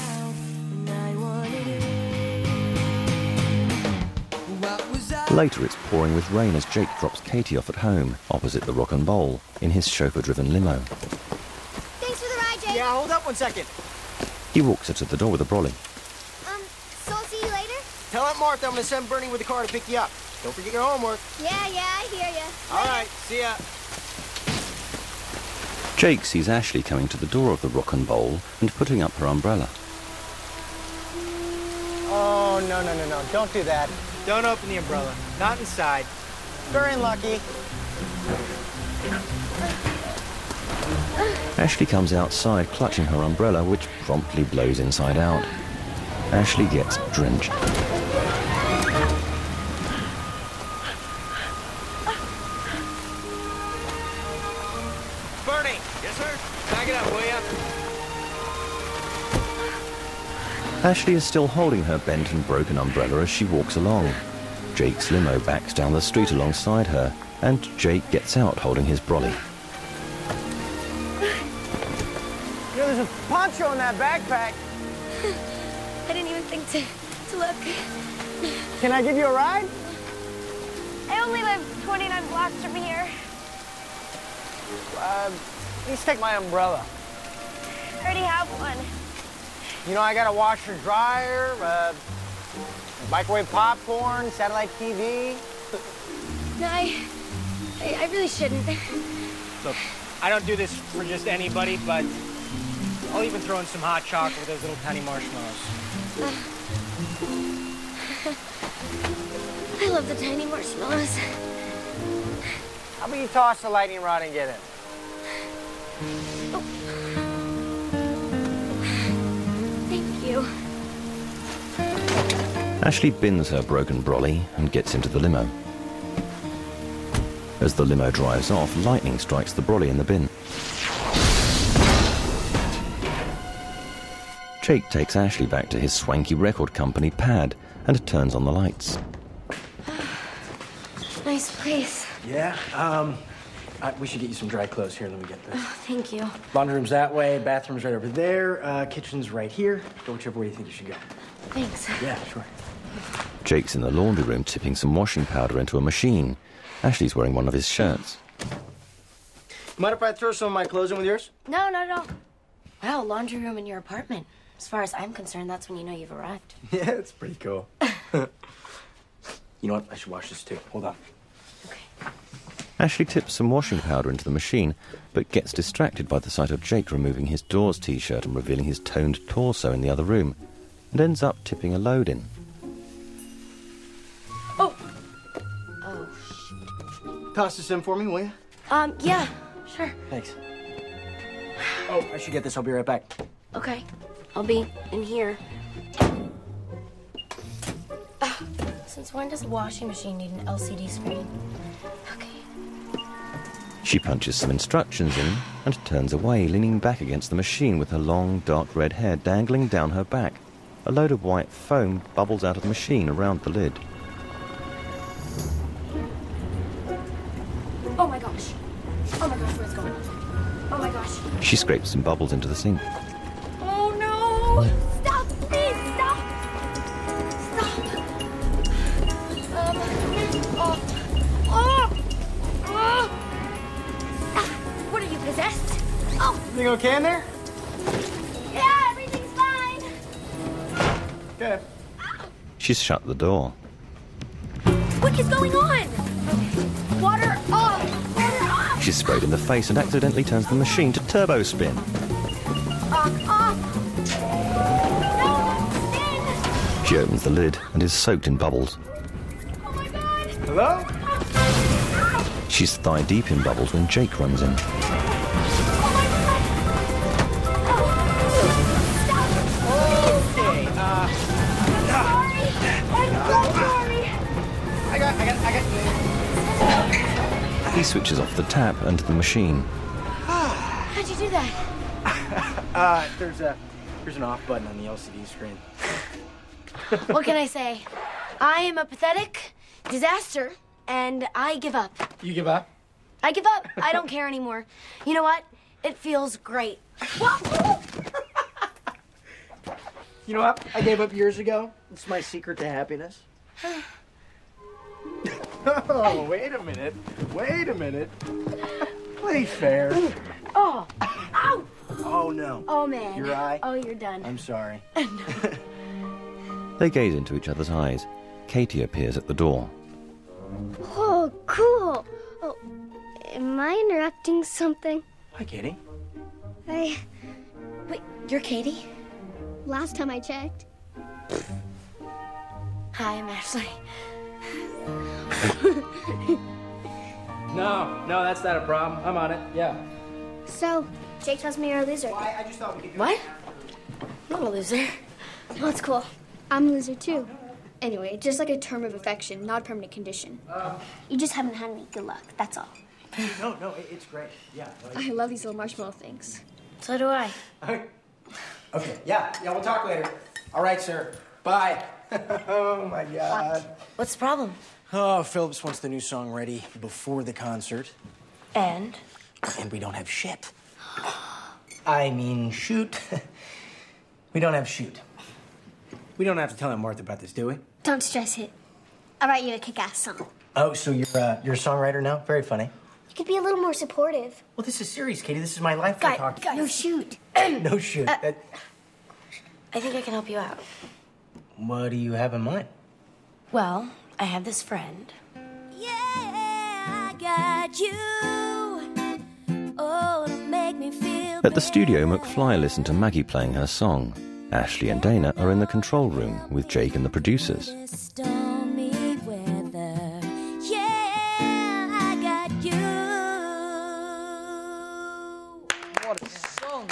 Later, it's pouring with rain as Jake drops Katie off at home, opposite the Rock and Bowl, in his chauffeur-driven limo. Thanks for the ride, Jake. Yeah, hold up one second. He walks her to the door with a brolly. Um, so I'll see you later? Tell Aunt Martha I'm going to send Bernie with the car to pick you up. Don't forget your homework. Yeah, yeah, I hear ya. All right, see ya. Jake sees Ashley coming to the door of the Rock and Bowl and putting up her umbrella. Oh, no, no, no, no. Don't do that. Don't open the umbrella. Not inside. Very unlucky. Ashley comes outside clutching her umbrella, which promptly blows inside out. Ashley gets drenched. Bernie! Yes, sir? Back it up, will ya? Ashley is still holding her bent and broken umbrella as she walks along. Jake's limo backs down the street alongside her, and Jake gets out holding his brolly. You know, there's a poncho in that backpack. I didn't even think to, to look. Can I give you a ride? I only live twenty-nine blocks from here. Uh, please take my umbrella. I already have one. You know, I got a washer dryer, uh, microwave popcorn, satellite T V. No, I, I, I really shouldn't. Look, I don't do this for just anybody, but I'll even throw in some hot chocolate with those little tiny marshmallows. Uh, I love the tiny marshmallows. How about you toss the lightning rod and get in? Oh. Thank you. Ashley bins her broken brolly and gets into the limo. As the limo drives off, lightning strikes the brolly in the bin. Jake takes Ashley back to his swanky record company pad and turns on the lights. Nice place. Yeah, um, I, we should get you some dry clothes here. Let me get this. Oh, thank you. Laundry room's that way, bathroom's right over there, uh, kitchen's right here. Go whichever way you think you should go. Thanks. Yeah, sure. Jake's in the laundry room tipping some washing powder into a machine. Ashley's wearing one of his shirts. Mind if I throw some of my clothes in with yours? No, no, no. Wow, laundry room in your apartment. As far as I'm concerned, that's when you know you've arrived. Yeah, it's pretty cool. You know what? I should wash this too. Hold on. Ashley tips some washing powder into the machine, but gets distracted by the sight of Jake removing his Doors t-shirt and revealing his toned torso in the other room, and ends up tipping a load in. Oh! Oh, shit. Toss this in for me, will you? Um, yeah, sure. Thanks. Oh, I should get this. I'll be right back. Okay, I'll be in here. Uh, since when does a washing machine need an L C D screen? Okay. She punches some instructions in and turns away, leaning back against the machine with her long, dark red hair dangling down her back. A load of white foam bubbles out of the machine around the lid. Oh my gosh. Oh my gosh, where's it going? Oh my gosh. She scrapes some bubbles into the sink. Oh no! Stop! Please, stop! Stop! Um, oh, oh, oh! Ah, what are you, possessed? Oh! Everything okay in there? Yeah, everything's fine! Okay. She's shut the door. What is going on? Water off! Water off! She's sprayed in the face and accidentally turns the machine to turbo spin. Off, off! No, She opens the lid and is soaked in bubbles. Hello? She's thigh deep in bubbles when Jake runs in. Okay, uh... I got, I got, I got... He switches off the tap and the machine. How'd you do that? uh, there's a... There's an off button on the L C D screen. What can I say? I am a pathetic disaster, and I give up. You give up? I give up. I don't care anymore. You know what? It feels great. You know what? I gave up years ago. It's my secret to happiness. Oh, wait a minute. Wait a minute. Play fair. Oh, ow! Oh, no. Oh, man. Your eye? Oh, you're done. I'm sorry. They gaze into each other's eyes. Katie appears at the door. Oh, cool. Oh, am I interrupting something? Hi, Katie. I... Wait, you're Katie? Last time I checked. Hi, I'm Ashley. No, no, that's not a problem. I'm on it, yeah. So, Jake tells me you're a loser. Well, I, I just thought we could go. What? I'm not a loser. Well, it's cool. I'm a loser, too. Anyway, just like a term of affection, not a permanent condition. Uh, You just haven't had any good luck, that's all. no, no, it, it's great. Yeah. No, I love these little marshmallow things. So do I. Okay, yeah, yeah, we'll talk later. All right, sir. Bye. Oh, my God. What's the problem? Oh, Phillips wants the new song ready before the concert. And? And we don't have shit. I mean, shoot. We don't have shoot. We don't have to tell Aunt Martha about this, do we? Don't stress it. I'll write you a kick-ass song. Oh, so you're, uh, you're a songwriter now? Very funny. You could be a little more supportive. Well, this is serious, Katie. This is my life. Guy, talk- guy, no shoot. No shoot. Uh, That- I think I can help you out. What do you have in mind? Well, I have this friend. Yeah, I got you. Oh, to make me feel At the studio, McFly listened to Maggie playing her song. Ashley and Dana are in the control room with Jake and the producers. stormy weather. Yeah, I got you. What a song.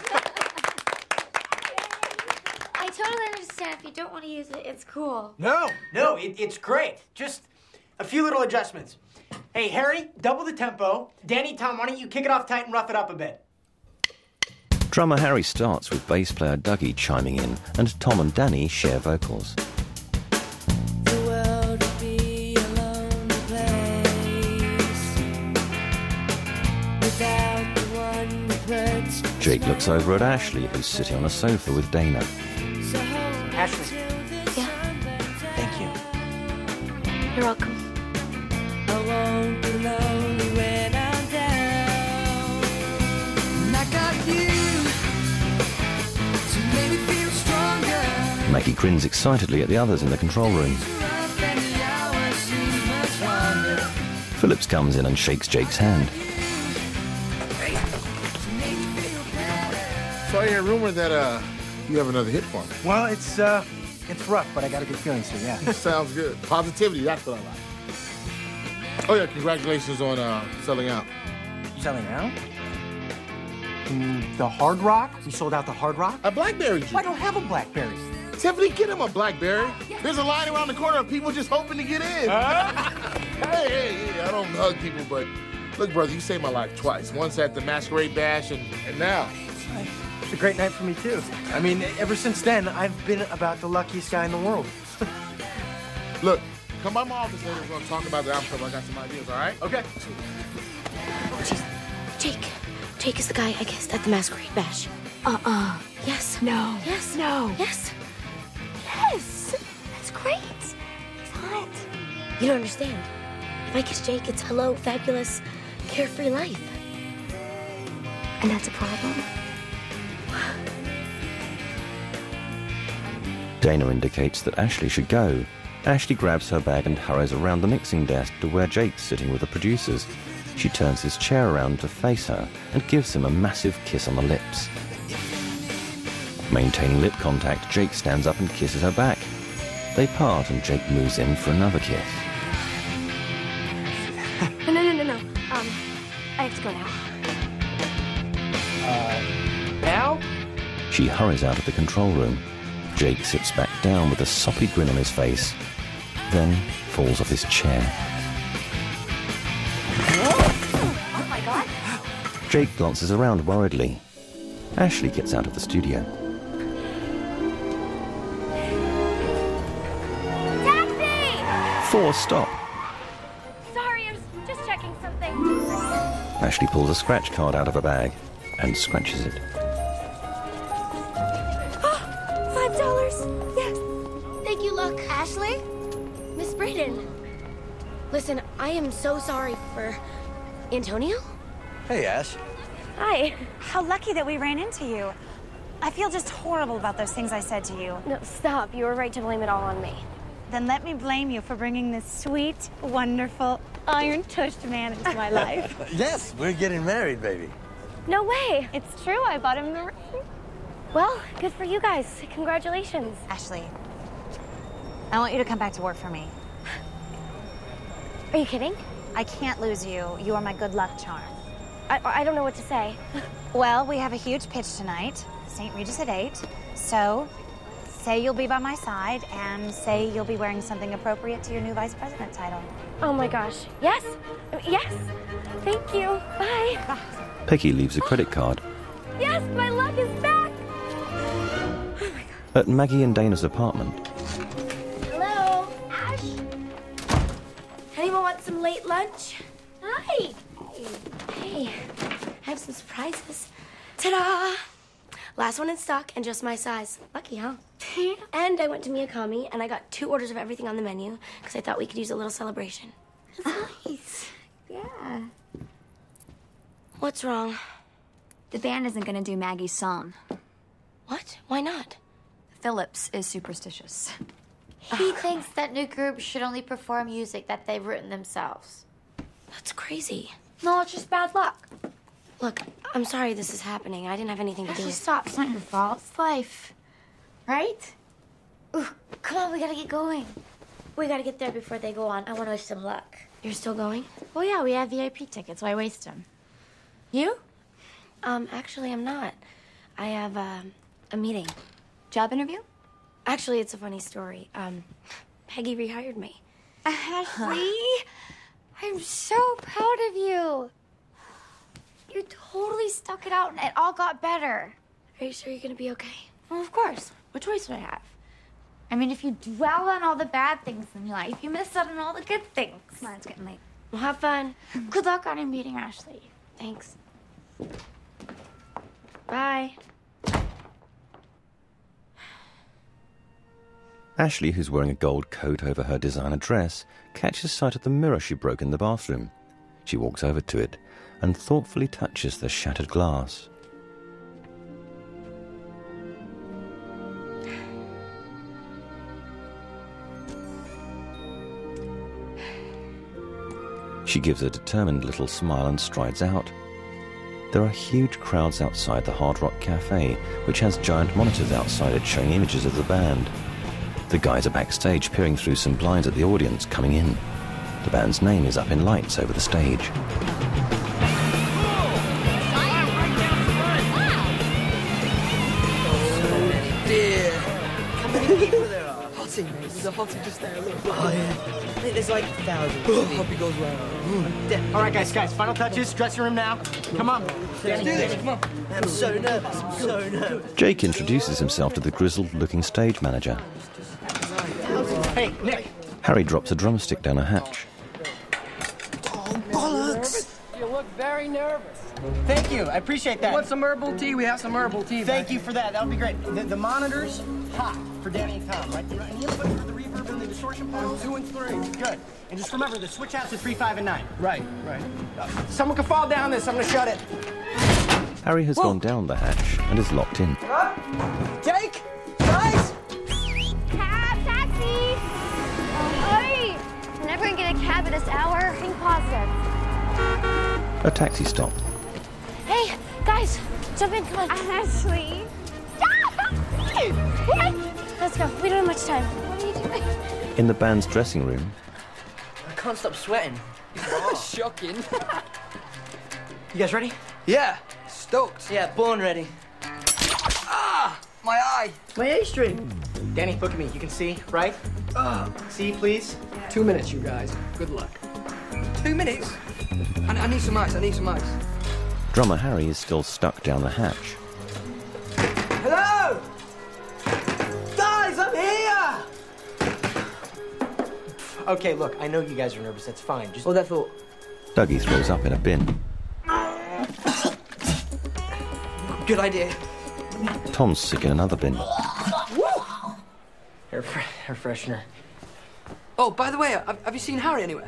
I totally understand if you don't want to use it. It's cool. No, no, it, it's great. Just a few little adjustments. Hey, Harry, double the tempo. Danny, Tom, why don't you kick it off tight and rough it up a bit? Drummer Harry starts with bass player Dougie chiming in, and Tom and Danny share vocals. The world would be a lonely place without the one that hurts. Jake looks over at Ashley, who's sitting on a sofa with Dana. Ashley. Yeah? Thank you. You're welcome. I won't be lonely when I'm down. And I got you to make me feel stronger. Maggie grins excitedly at the others in the control room. Rough and the hours seem much longer. Phillips comes in and shakes Jake's hand. So I hear a rumor that uh, you have another hit for me. Well, it's, uh, it's rough, but I got a good feeling, so yeah. Sounds good. Positivity, that's what I like. Oh, yeah, congratulations on uh, selling out. Selling out? Mm, the Hard Rock? We sold out the Hard Rock? A Blackberry juice. I don't have a Blackberry. Tiffany, get him a Blackberry. There's a line around the corner of people just hoping to get in. hey, hey, hey, I don't hug people, but look, brother, you saved my life twice. Once at the Masquerade Bash, and, and now. It's a great night for me, too. I mean, ever since then, I've been about the luckiest guy in the world. Look, come by my office later. We're going to talk about the album cover. I got some ideas, all right? Okay. Oh, jeez. Jake. Jake is the guy I guessed at the Masquerade Bash. Uh-uh. Yes. No. Yes. No. Yes. Yes. That's great. It's hot. You don't understand. If I kiss Jake, it's hello, fabulous, carefree life. And that's a problem. Dana indicates that Ashley should go. Ashley grabs her bag and hurries around the mixing desk to where Jake's sitting with the producers. She turns his chair around to face her and gives him a massive kiss on the lips. Maintaining lip contact, Jake stands up and kisses her back. They part and Jake moves in for another kiss. No, no, no, no, no. Um, I have to go now. Uh, now? She hurries out of the control room. Jake sits back down with a soppy grin on his face, then falls off his chair. Oh my god. Jake glances around worriedly. Ashley gets out of the studio. Taxi! Four, stop! Sorry, I was just checking something. Ashley pulls a scratch card out of her bag and scratches it. Five dollars. Yes. Thank you, Luck. Ashley? Miss Braden. Listen, I am so sorry for Antonio. Hey, Ash. Hi. How lucky that we ran into you. I feel just horrible about those things I said to you. No, stop. You were right to blame it all on me. Then let me blame you for bringing this sweet, wonderful, iron-tushed man into my life. Yes, we're getting married, baby. No way. It's true. I bought him the ring. Well, good for you guys. Congratulations. Ashley, I want you to come back to work for me. Are you kidding? I can't lose you. You are my good luck charm. I, I don't know what to say. Well, we have a huge pitch tonight, Saint Regis at eight. So, say you'll be by my side and say you'll be wearing something appropriate to your new vice president title. Oh my gosh. Yes. Yes. Thank you. Bye. Peggy leaves a credit card. Yes, my luck is back. At Maggie and Dana's apartment, Hello, Ash. Anyone want some late lunch? Hi. Hey. Hey. I have some surprises. Ta-da! Last one in stock and just my size. Lucky, huh? And I went to Miyakami and I got two orders of everything on the menu because I thought we could use a little celebration. That's nice. Yeah. What's wrong? The band isn't gonna do Maggie's song. What? Why not? Phillips is superstitious. He thinks that new groups should only perform music that they've written themselves. That's crazy. No, it's just bad luck. Look, I'm sorry this is happening. I didn't have anything to do Just with it. stop. It's not your fault. It's life. Right? Ooh, come on, we gotta get going. We gotta get there before they go on. I wanna wish them luck. You're still going? Well, yeah, we have V I P tickets, so I waste them. You? Um, actually, I'm not. I have uh, a meeting. Job interview? Actually, it's a funny story. Um, Peggy rehired me. Ashley, I'm so proud of you. You totally stuck it out and it all got better. Are you sure you're gonna be okay? Well, of course. What choice would I have? I mean, if you dwell on all the bad things in your life, you miss out on all the good things. Come on, it's getting late. Well, have fun. Good luck on your meeting, Ashley. Thanks. Bye. Ashley, who's wearing a gold coat over her designer dress, catches sight of the mirror she broke in the bathroom. She walks over to it and thoughtfully touches the shattered glass. She gives a determined little smile and strides out. There are huge crowds outside the Hard Rock Cafe, which has giant monitors outside it showing images of the band. The guys are backstage peering through some blinds at the audience coming in. The band's name is up in lights over the stage. Dear. How many people there are? Hottie, mate. There's a hottie just there. Look. Oh, yeah. I think there's like thousands. Hope it goes well. All right, guys, guys, final touches. Dressing room now. Come on. Let's do this. Come on. I'm so nervous. I'm so nervous. Jake introduces himself to the grizzled-looking stage manager. Hey, Nick. Harry drops a drumstick down a hatch. Oh, bollocks. You look very nervous. Thank you. I appreciate that. You want some herbal tea? We have some herbal tea. Thank you for that. That would be great. The, the monitors, hot for Danny and Tom, right? And the input for the reverb and the distortion part? Two and three. Good. And just remember, the switch outs are three, five, and nine. Right, right. Uh, someone could fall down this. I'm going to shut it. Harry has Whoa. gone down the hatch and is locked in. Jake? Guys? Cab, taxi! positive. A taxi stop. Hey, guys, jump in, come on. Ashley. What? Let's go. We don't have much time. What are you doing? In the band's dressing room, I can't stop sweating. Shocking. You guys ready? Yeah, stoked. Yeah, born ready. Ah, my eye. My A string. Danny, look at me. You can see, right? Ah, see, please. two minutes, you guys. Good luck. Two minutes? I, I need some ice. I need some ice. drummer Harry is still stuck down the hatch. Hello! Guys, I'm here! Okay, look, I know you guys are nervous. That's fine. Just... Hold that thought. Dougie throws up in a bin. Good idea. Tom's sick in another bin. Air, fre air freshener. Oh, by the way, have, have you seen Harry anywhere?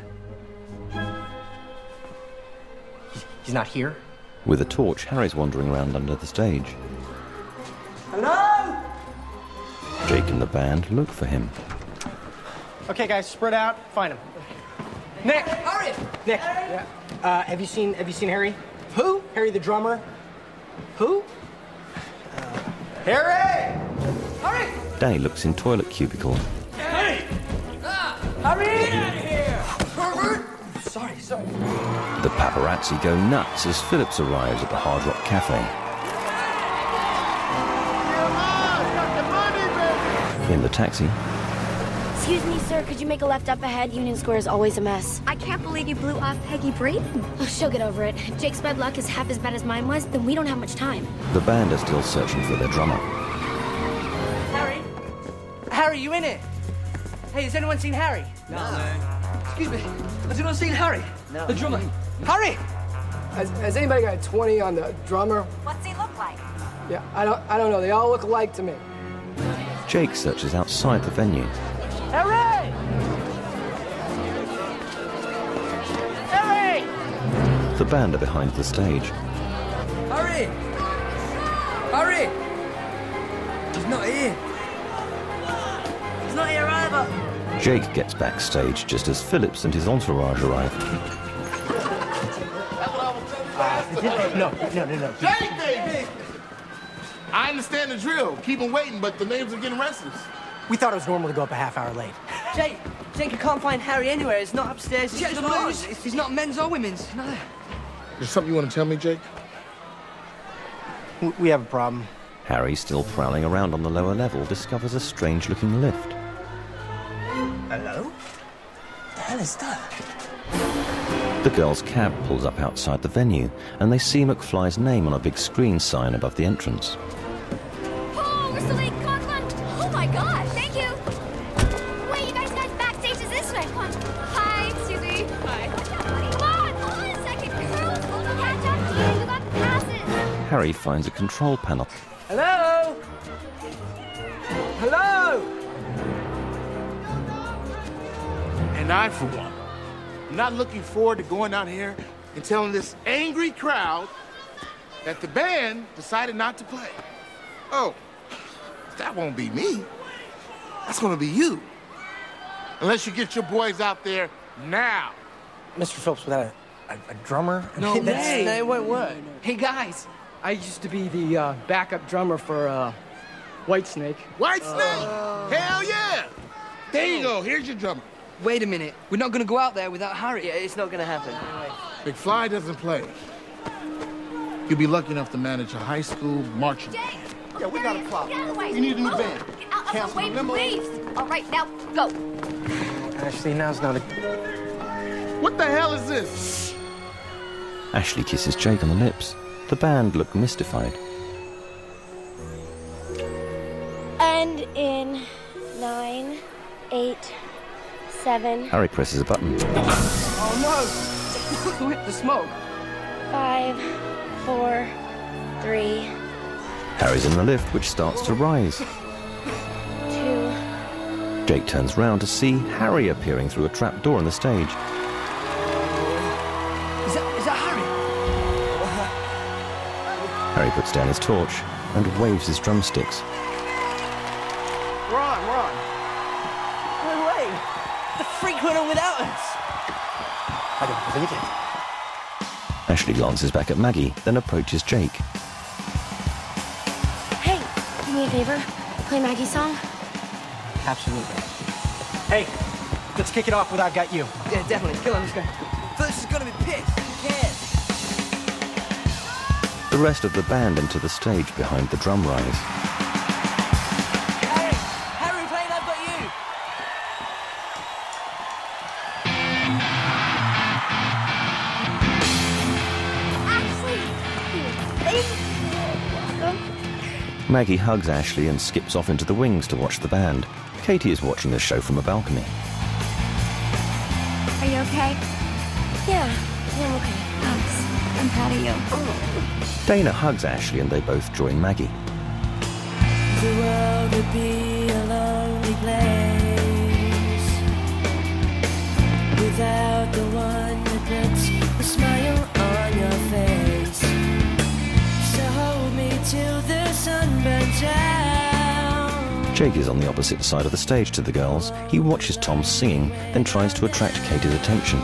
He's not here? With a torch, Harry's wandering around under the stage. Hello? Jake and the band look for him. Okay, guys, spread out. Find him. Nick! Harry! Nick! Yeah. Uh, have you seen Have you seen Harry? Who? Harry the drummer. Who? Uh, Harry! Harry! Danny looks in toilet cubicle. Harry! Ah, Harry! Get out of here! Herbert! Sorry, sorry. The paparazzi go nuts as Phillips arrives at the Hard Rock Cafe. In the taxi, Excuse me, sir, could you make a left up ahead? Union Square is always a mess. I can't believe you blew off Peggy Braden. Oh, she'll get over it. If Jake's bad luck is half as bad as mine was, then we don't have much time. the band are still searching for their drummer. Harry? Harry, you in it? Hey, has anyone seen Harry? No, man. Excuse me. Has anyone seen Harry? No. The drummer. Harry! Has, has anybody got a twenty on the drummer? What's he look like? Yeah, I don't, I don't know. They all look alike to me. Jake searches outside the venue. Harry! Harry! The band are behind the stage. Harry! Harry! He's not here. He's not here either. Jake gets backstage just as Phillips and his entourage arrive. No, no, no, no. Jake, baby! I understand the drill. Keep them waiting, but the names are getting restless. We thought it was normal to go up a half hour late. Jake, Jake, you can't find Harry anywhere. It's not upstairs. It's Yeah, just no, not. it's, it's not men's or women's. He's not there. There's something you want to tell me, Jake? W- We have a problem. Harry, still prowling around on the lower level, discovers a strange-looking lift. Hello? What the hell is that? The girl's cab pulls up outside the venue, and they see McFly's name on a big screen sign above the entrance. Oh, we're so late. Come on, come on. Oh my God, thank you. Wait, you guys, guys, backstage is this way. Come on. Hi, Susie. Hi. Come on, hold on a second. Girls, we'll catch up to you. You got the passes. Harry finds a control panel. Hello? Hello? And I, for one, am not looking forward to going out here and telling this angry crowd that the band decided not to play. Oh, that won't be me. That's gonna be you. Unless you get your boys out there now. Mister Phillips, without a, a, a drummer? No That's- way. no, it won't work. Hey, guys. I used to be the uh, backup drummer for uh, Whitesnake. Whitesnake? Hell yeah! There you go. Here's your drummer. Wait a minute. We're not going to go out there without Harry. Yeah, it's not gonna happen. McFly doesn't play. You'll be lucky enough to manage a high school marching band. Yeah, we got a problem. We need a new band. Get out of Cancel the way, the limo. please. All right, now go. Ashley, now's not a... What the hell is this? Ashley kisses Jake on the lips. The band look mystified. And in nine, eight, seven, Harry presses a button. Oh, no. Who hit the smoke? five, four, three, Harry's in the lift, which starts to rise. two. Jake turns round to see Harry appearing through a trap door in the stage. Is that, is that Harry? Harry puts down his torch and waves his drumsticks. We're on, we're on. No way. The freak went on without us. I don't believe it. Ashley glances back at Maggie, then approaches Jake. Hey, do me a favor. Play Maggie's song. Absolutely. Hey, let's kick it off with I've Got You. Yeah, definitely. Kill him, this guy. Fellas is gonna be pissed. Who cares? The rest of the band enter the stage behind the drum rise. Hey, Harry playing I've Got You. Maggie hugs Ashley and skips off into the wings to watch the band. Katie is watching the show from a balcony. Are you okay? Yeah, yeah, I'm okay. Thanks. I'm proud of you. Dana hugs Ashley and they both join Maggie. The world would be a lonely place without the one that puts a smile on your face. So hold me till the sun burns out. Jake is on the opposite side of the stage to the girls. He watches Tom singing, then tries to attract Katie's attention.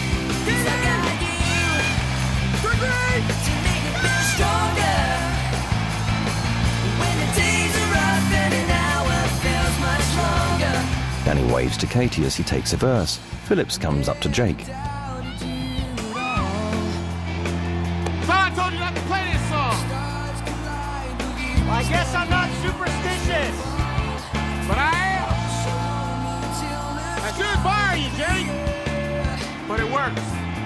Danny waves to Katie as he takes a verse. Phillips comes up to Jake. So I told you not to play this song. Well, I guess I'm not superstitious. But I am. I should fire you, Jake. But it works.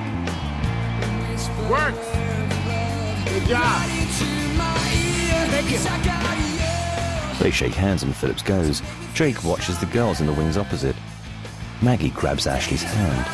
It works. Good job. Thank you. They shake hands and Phillips goes. Jake watches the girls in the wings opposite. Maggie grabs Ashley's hand.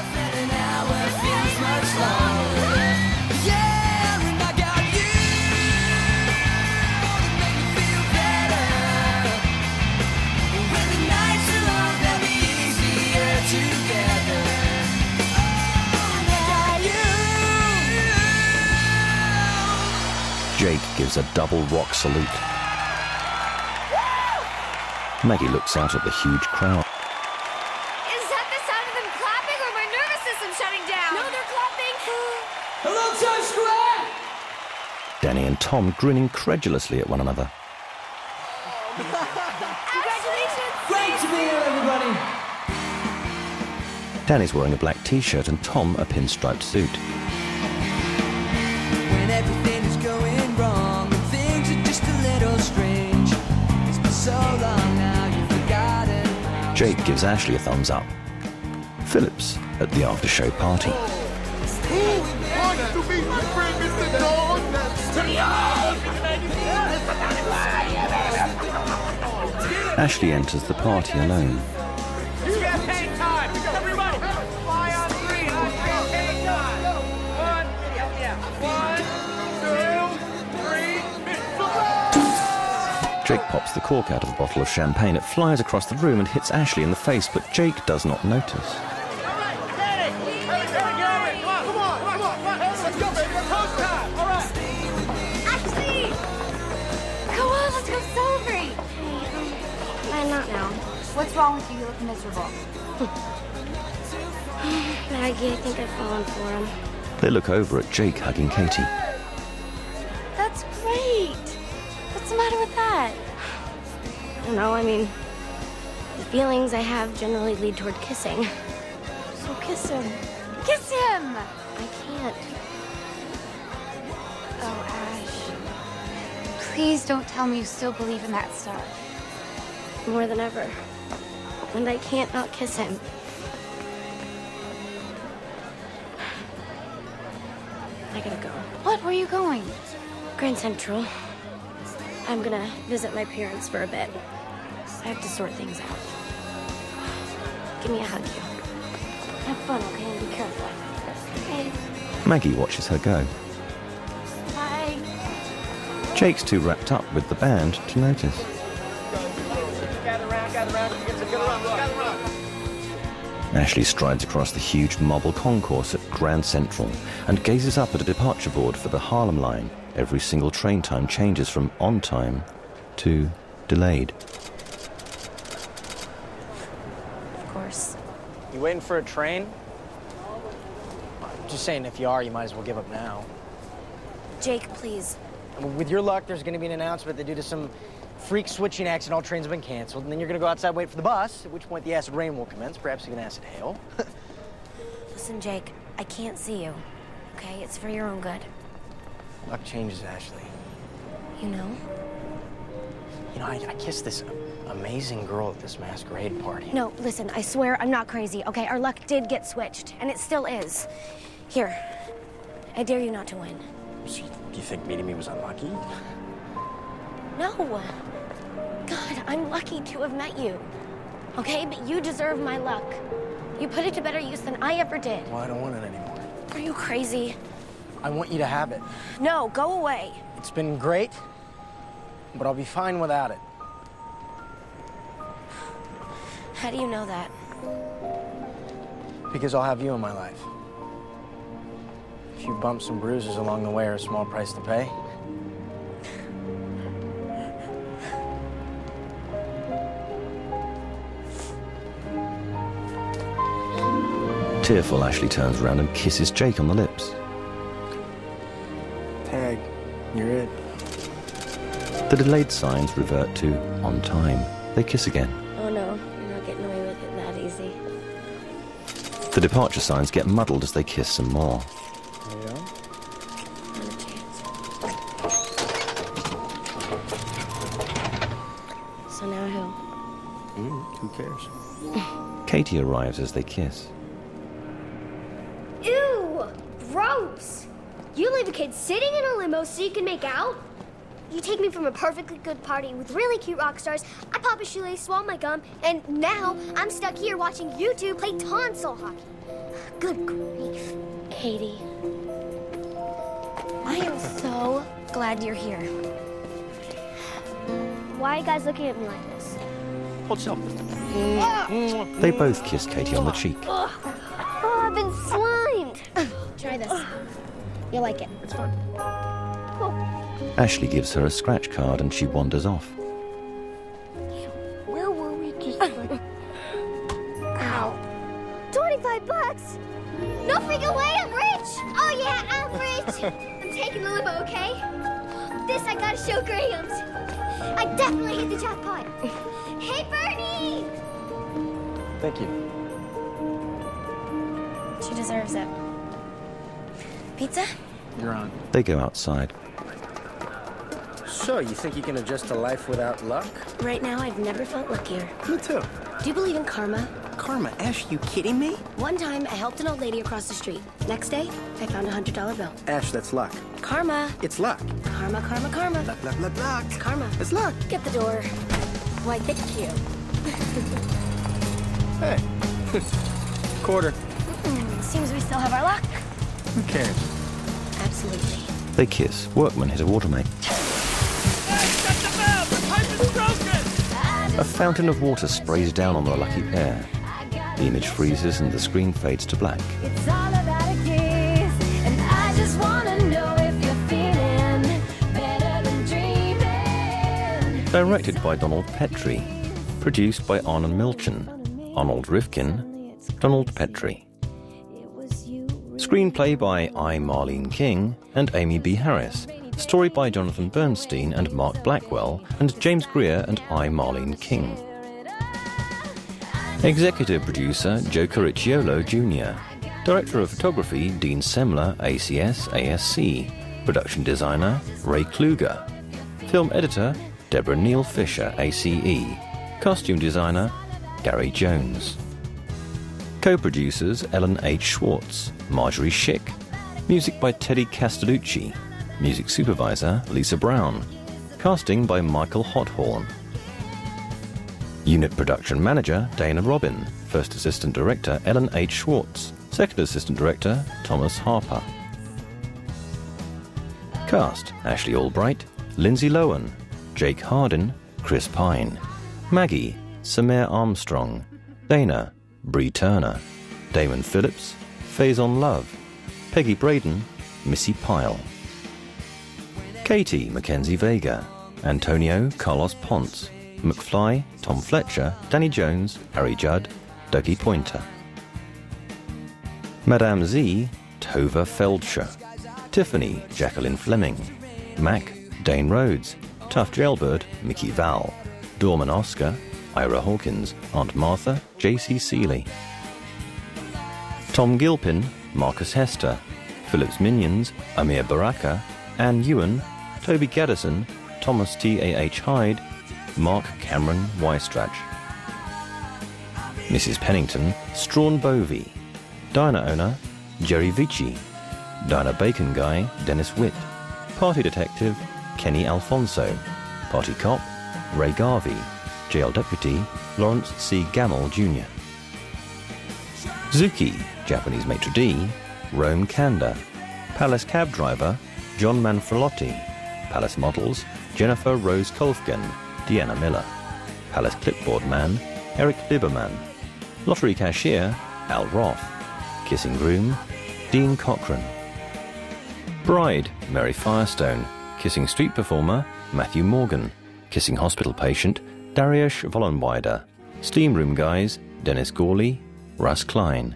Jake gives a double rock salute. Maggie looks out at the huge crowd. Is that the sound of them clapping or my nervous system shutting down? No, they're clapping. Hello, Times Square! Danny and Tom grin incredulously at one another. Congratulations! Great to be here, everybody! Danny's wearing a black t-shirt and Tom a pinstriped suit. When everything is going wrong and things are just a little strange. It's been so long now you've forgotten. Jake gives Ashley a thumbs up. Phillips at the after-show party. Who wants to be my friend, Mister Dog? Ashley enters the party alone. Champagne time! Everybody, fly on three! Champagne time! One, yeah, yeah. One, two, three, Jake pops the cork out of a bottle of champagne. It flies across the room and hits Ashley in the face, but Jake does not notice. Not now. What's wrong with you? You look miserable. Maggie, I think I've fallen for him. They look over at Jake hugging Katie. That's great. What's the matter with that? I don't know, I mean, the feelings I have generally lead toward kissing. So kiss him. Kiss him! I can't. Oh, Ash. Please don't tell me you still believe in that stuff. More than ever. And I can't not kiss him. I gotta go. What? Where are you going? Grand Central. I'm gonna visit my parents for a bit. I have to sort things out. Give me a hug, you. Have fun, okay? And be careful. Okay? Maggie watches her go. Bye. Jake's too wrapped up with the band to notice. Ashley strides across the huge marble concourse at Grand Central and gazes up at a departure board for the Harlem line. Every single train time changes from on time to delayed. Of course. You waiting for a train? Just saying, if you are, you might as well give up now. Jake, please. With your luck, there's going to be an announcement that due to some freak switching accident, all trains have been canceled, and then you're going to go outside and wait for the bus, at which point the acid rain will commence, perhaps even acid hail. Listen, Jake, I can't see you, okay? It's for your own good. Luck changes, Ashley. You know? You know, I, I kissed this amazing girl at this masquerade party. No, listen, I swear I'm not crazy, okay? Our luck did get switched, and it still is. Here, I dare you not to win. So you, you think meeting me was unlucky? No. God, I'm lucky to have met you. Okay, but you deserve my luck. You put it to better use than I ever did. Well, I don't want it anymore. Are you crazy? I want you to have it. No, go away. It's been great, but I'll be fine without it. How do you know that? Because I'll have you in my life. A few bumps and bruises along the way are a small price to pay. Tearful, Ashley turns around and kisses Jake on the lips. Tag, you're it. The delayed signs revert to on time. They kiss again. Oh no, you're not getting away with it that easy. The departure signs get muddled as they kiss some more. Yeah. So now who? Mm, who cares? Katie arrives as they kiss. Ew! Gross! You leave a kid sitting in a limo so you can make out? You take me from a perfectly good party with really cute rock stars, I pop a shoelace, swallow my gum, and now I'm stuck here watching you two play tonsil hockey. Good grief. Katie, I am so glad you're here. Why are you guys looking at me like this? Hold still. They both kiss Katie on the cheek. Ugh. Oh, I've been slimed. Try this. You'll like it. It's fun. Ashley gives her a scratch card and she wanders off. Where were we just like... Ow. twenty-five bucks? No freaking way, I'm rich! Oh yeah, I'm rich! I'm taking the limo, okay? This I gotta show Graham's. I definitely hit the jackpot. Hey, Bernie! Thank you. She deserves it. Pizza? You're on. They go outside. So, you think you can adjust to life without luck? Right now, I've never felt luckier. Me too. Do you believe in karma? Karma? Ash, you kidding me? One time, I helped an old lady across the street. Next day, I found a hundred dollar bill. Ash, that's luck. Karma. It's luck. Karma, karma, karma. Luck, luck, luck, luck. It's karma. It's luck. Get the door. Why, thank you. Hey. Quarter. Mm, seems we still have our luck. Who cares? Absolutely. They kiss. Workmen hit a water main. A fountain of water sprays down on the lucky pair. The image freezes and the screen fades to black. It's all about a kiss, and I just wanna know if you're feeling better than dreaming. Directed by Donald Petrie. Produced by Arnon Milchan. Arnold Rifkin. Donald Petrie. Screenplay by I. Marlene King and Amy B. Harris. Story by Jonathan Bernstein and Mark Blackwell and James Greer and I. Marlene King. Executive producer Joe Caricciolo Junior Director of photography Dean Semler, A C S A S C. Production designer Ray Kluger. Film editor Deborah Neal Fisher, A C E. Costume designer Gary Jones. Co-producers Ellen H. Schwartz, Marjorie Schick. Music by Teddy Castellucci. Music supervisor Lisa Brown. Casting by Michael Hothorn. Unit production manager Dana Robin. First assistant director Ellen H. Schwartz. Second assistant director Thomas Harper. Cast: Ashley Albright, Lindsay Lohan, Jake Hardin, Chris Pine, Maggie, Samir Armstrong, Dana, Bree Turner, Damon Phillips, Faison Love, Peggy Braden, Missy Pyle. Katie, Mackenzie Vega, Antonio, Carlos Ponce, McFly, Tom Fletcher, Danny Jones, Harry Judd, Dougie Pointer. Madame Z, Hova Feldscher. Tiffany, Jacqueline Fleming. Mac, Dane Rhodes. Tough Jailbird, Mickey Val. Dorman Oscar, Ira Hawkins. Aunt Martha, J C Seeley. Tom Gilpin, Marcus Hester. Phillips Minions, Amir Baraka. Anne Ewan, Toby Gaddison, Thomas T A H Hyde, Mark Cameron Weistrach. Missus Pennington, Strawn Bovey. Diner owner, Jerry Vici. Diner bacon guy, Dennis Witt. Party detective, Kenny Alfonso. Party cop, Ray Garvey. Jail deputy, Lawrence C. Gamble Junior Zuki, Japanese maitre d', Rome Kanda. Palace cab driver, John Manfrolotti. Palace models, Jennifer Rose Kolfgen, Deanna Miller. Palace clipboard man, Eric Lieberman. Lottery cashier, Al Roth. Kissing groom, Dean Cochran. Bride, Mary Firestone. Kissing street performer, Matthew Morgan. Kissing hospital patient, Dariush Vollenweider. Steam room guys, Dennis Gawley, Russ Klein.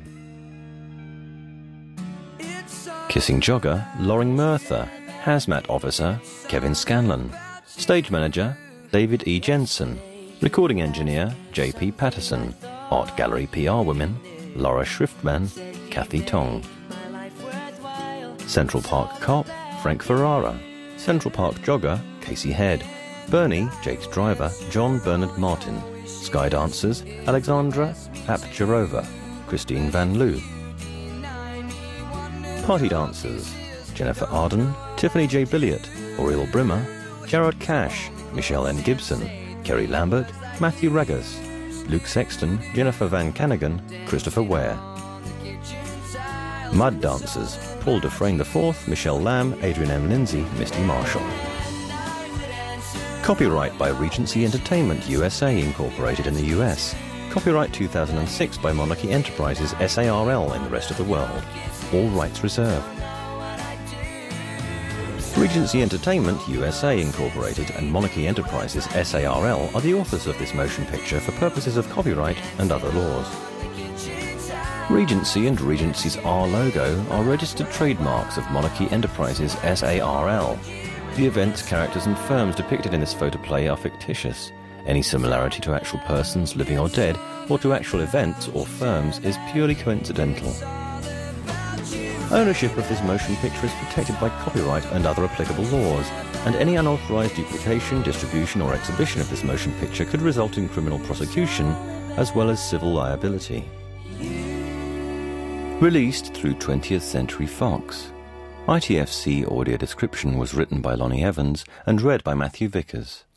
Kissing jogger, Loring Merther. Hazmat officer, Kevin Scanlon. Stage manager, David E. Jensen. Recording engineer, J P Patterson. Art gallery P R women, Laura Schriftman, Kathy Tong. Central Park cop, Frank Ferrara. Central Park jogger, Casey Head. Bernie, Jake's driver, John Bernard Martin. Sky dancers, Alexandra Apjarova, Christine Van Loo. Party dancers, Jennifer Arden, Tiffany J. Billiot, Oriel Brimmer, Gerard Cash, Michelle N. Gibson, Kerry Lambert, Matthew Regis, Luke Sexton, Jennifer Van Canagan, Christopher Ware. Mud dancers, Paul Dufresne the fourth, Michelle Lamb, Adrian M. Lindsay, Misty Marshall. Copyright by Regency Entertainment U S A Incorporated in the U S. Copyright two thousand six by Monarchy Enterprises S A R L in the rest of the world. All rights reserved. Regency Entertainment U S A Incorporated and Monarchy Enterprises S A R L are the authors of this motion picture for purposes of copyright and other laws. Regency and Regency's R logo are registered trademarks of Monarchy Enterprises S A R L. The events, characters and firms depicted in this photoplay are fictitious. Any similarity to actual persons, living or dead, or to actual events or firms is purely coincidental. Ownership of this motion picture is protected by copyright and other applicable laws, and any unauthorized duplication, distribution or exhibition of this motion picture could result in criminal prosecution as well as civil liability. Released through twentieth Century Fox. I T F C audio description was written by Lonnie Evans and read by Matthew Vickers.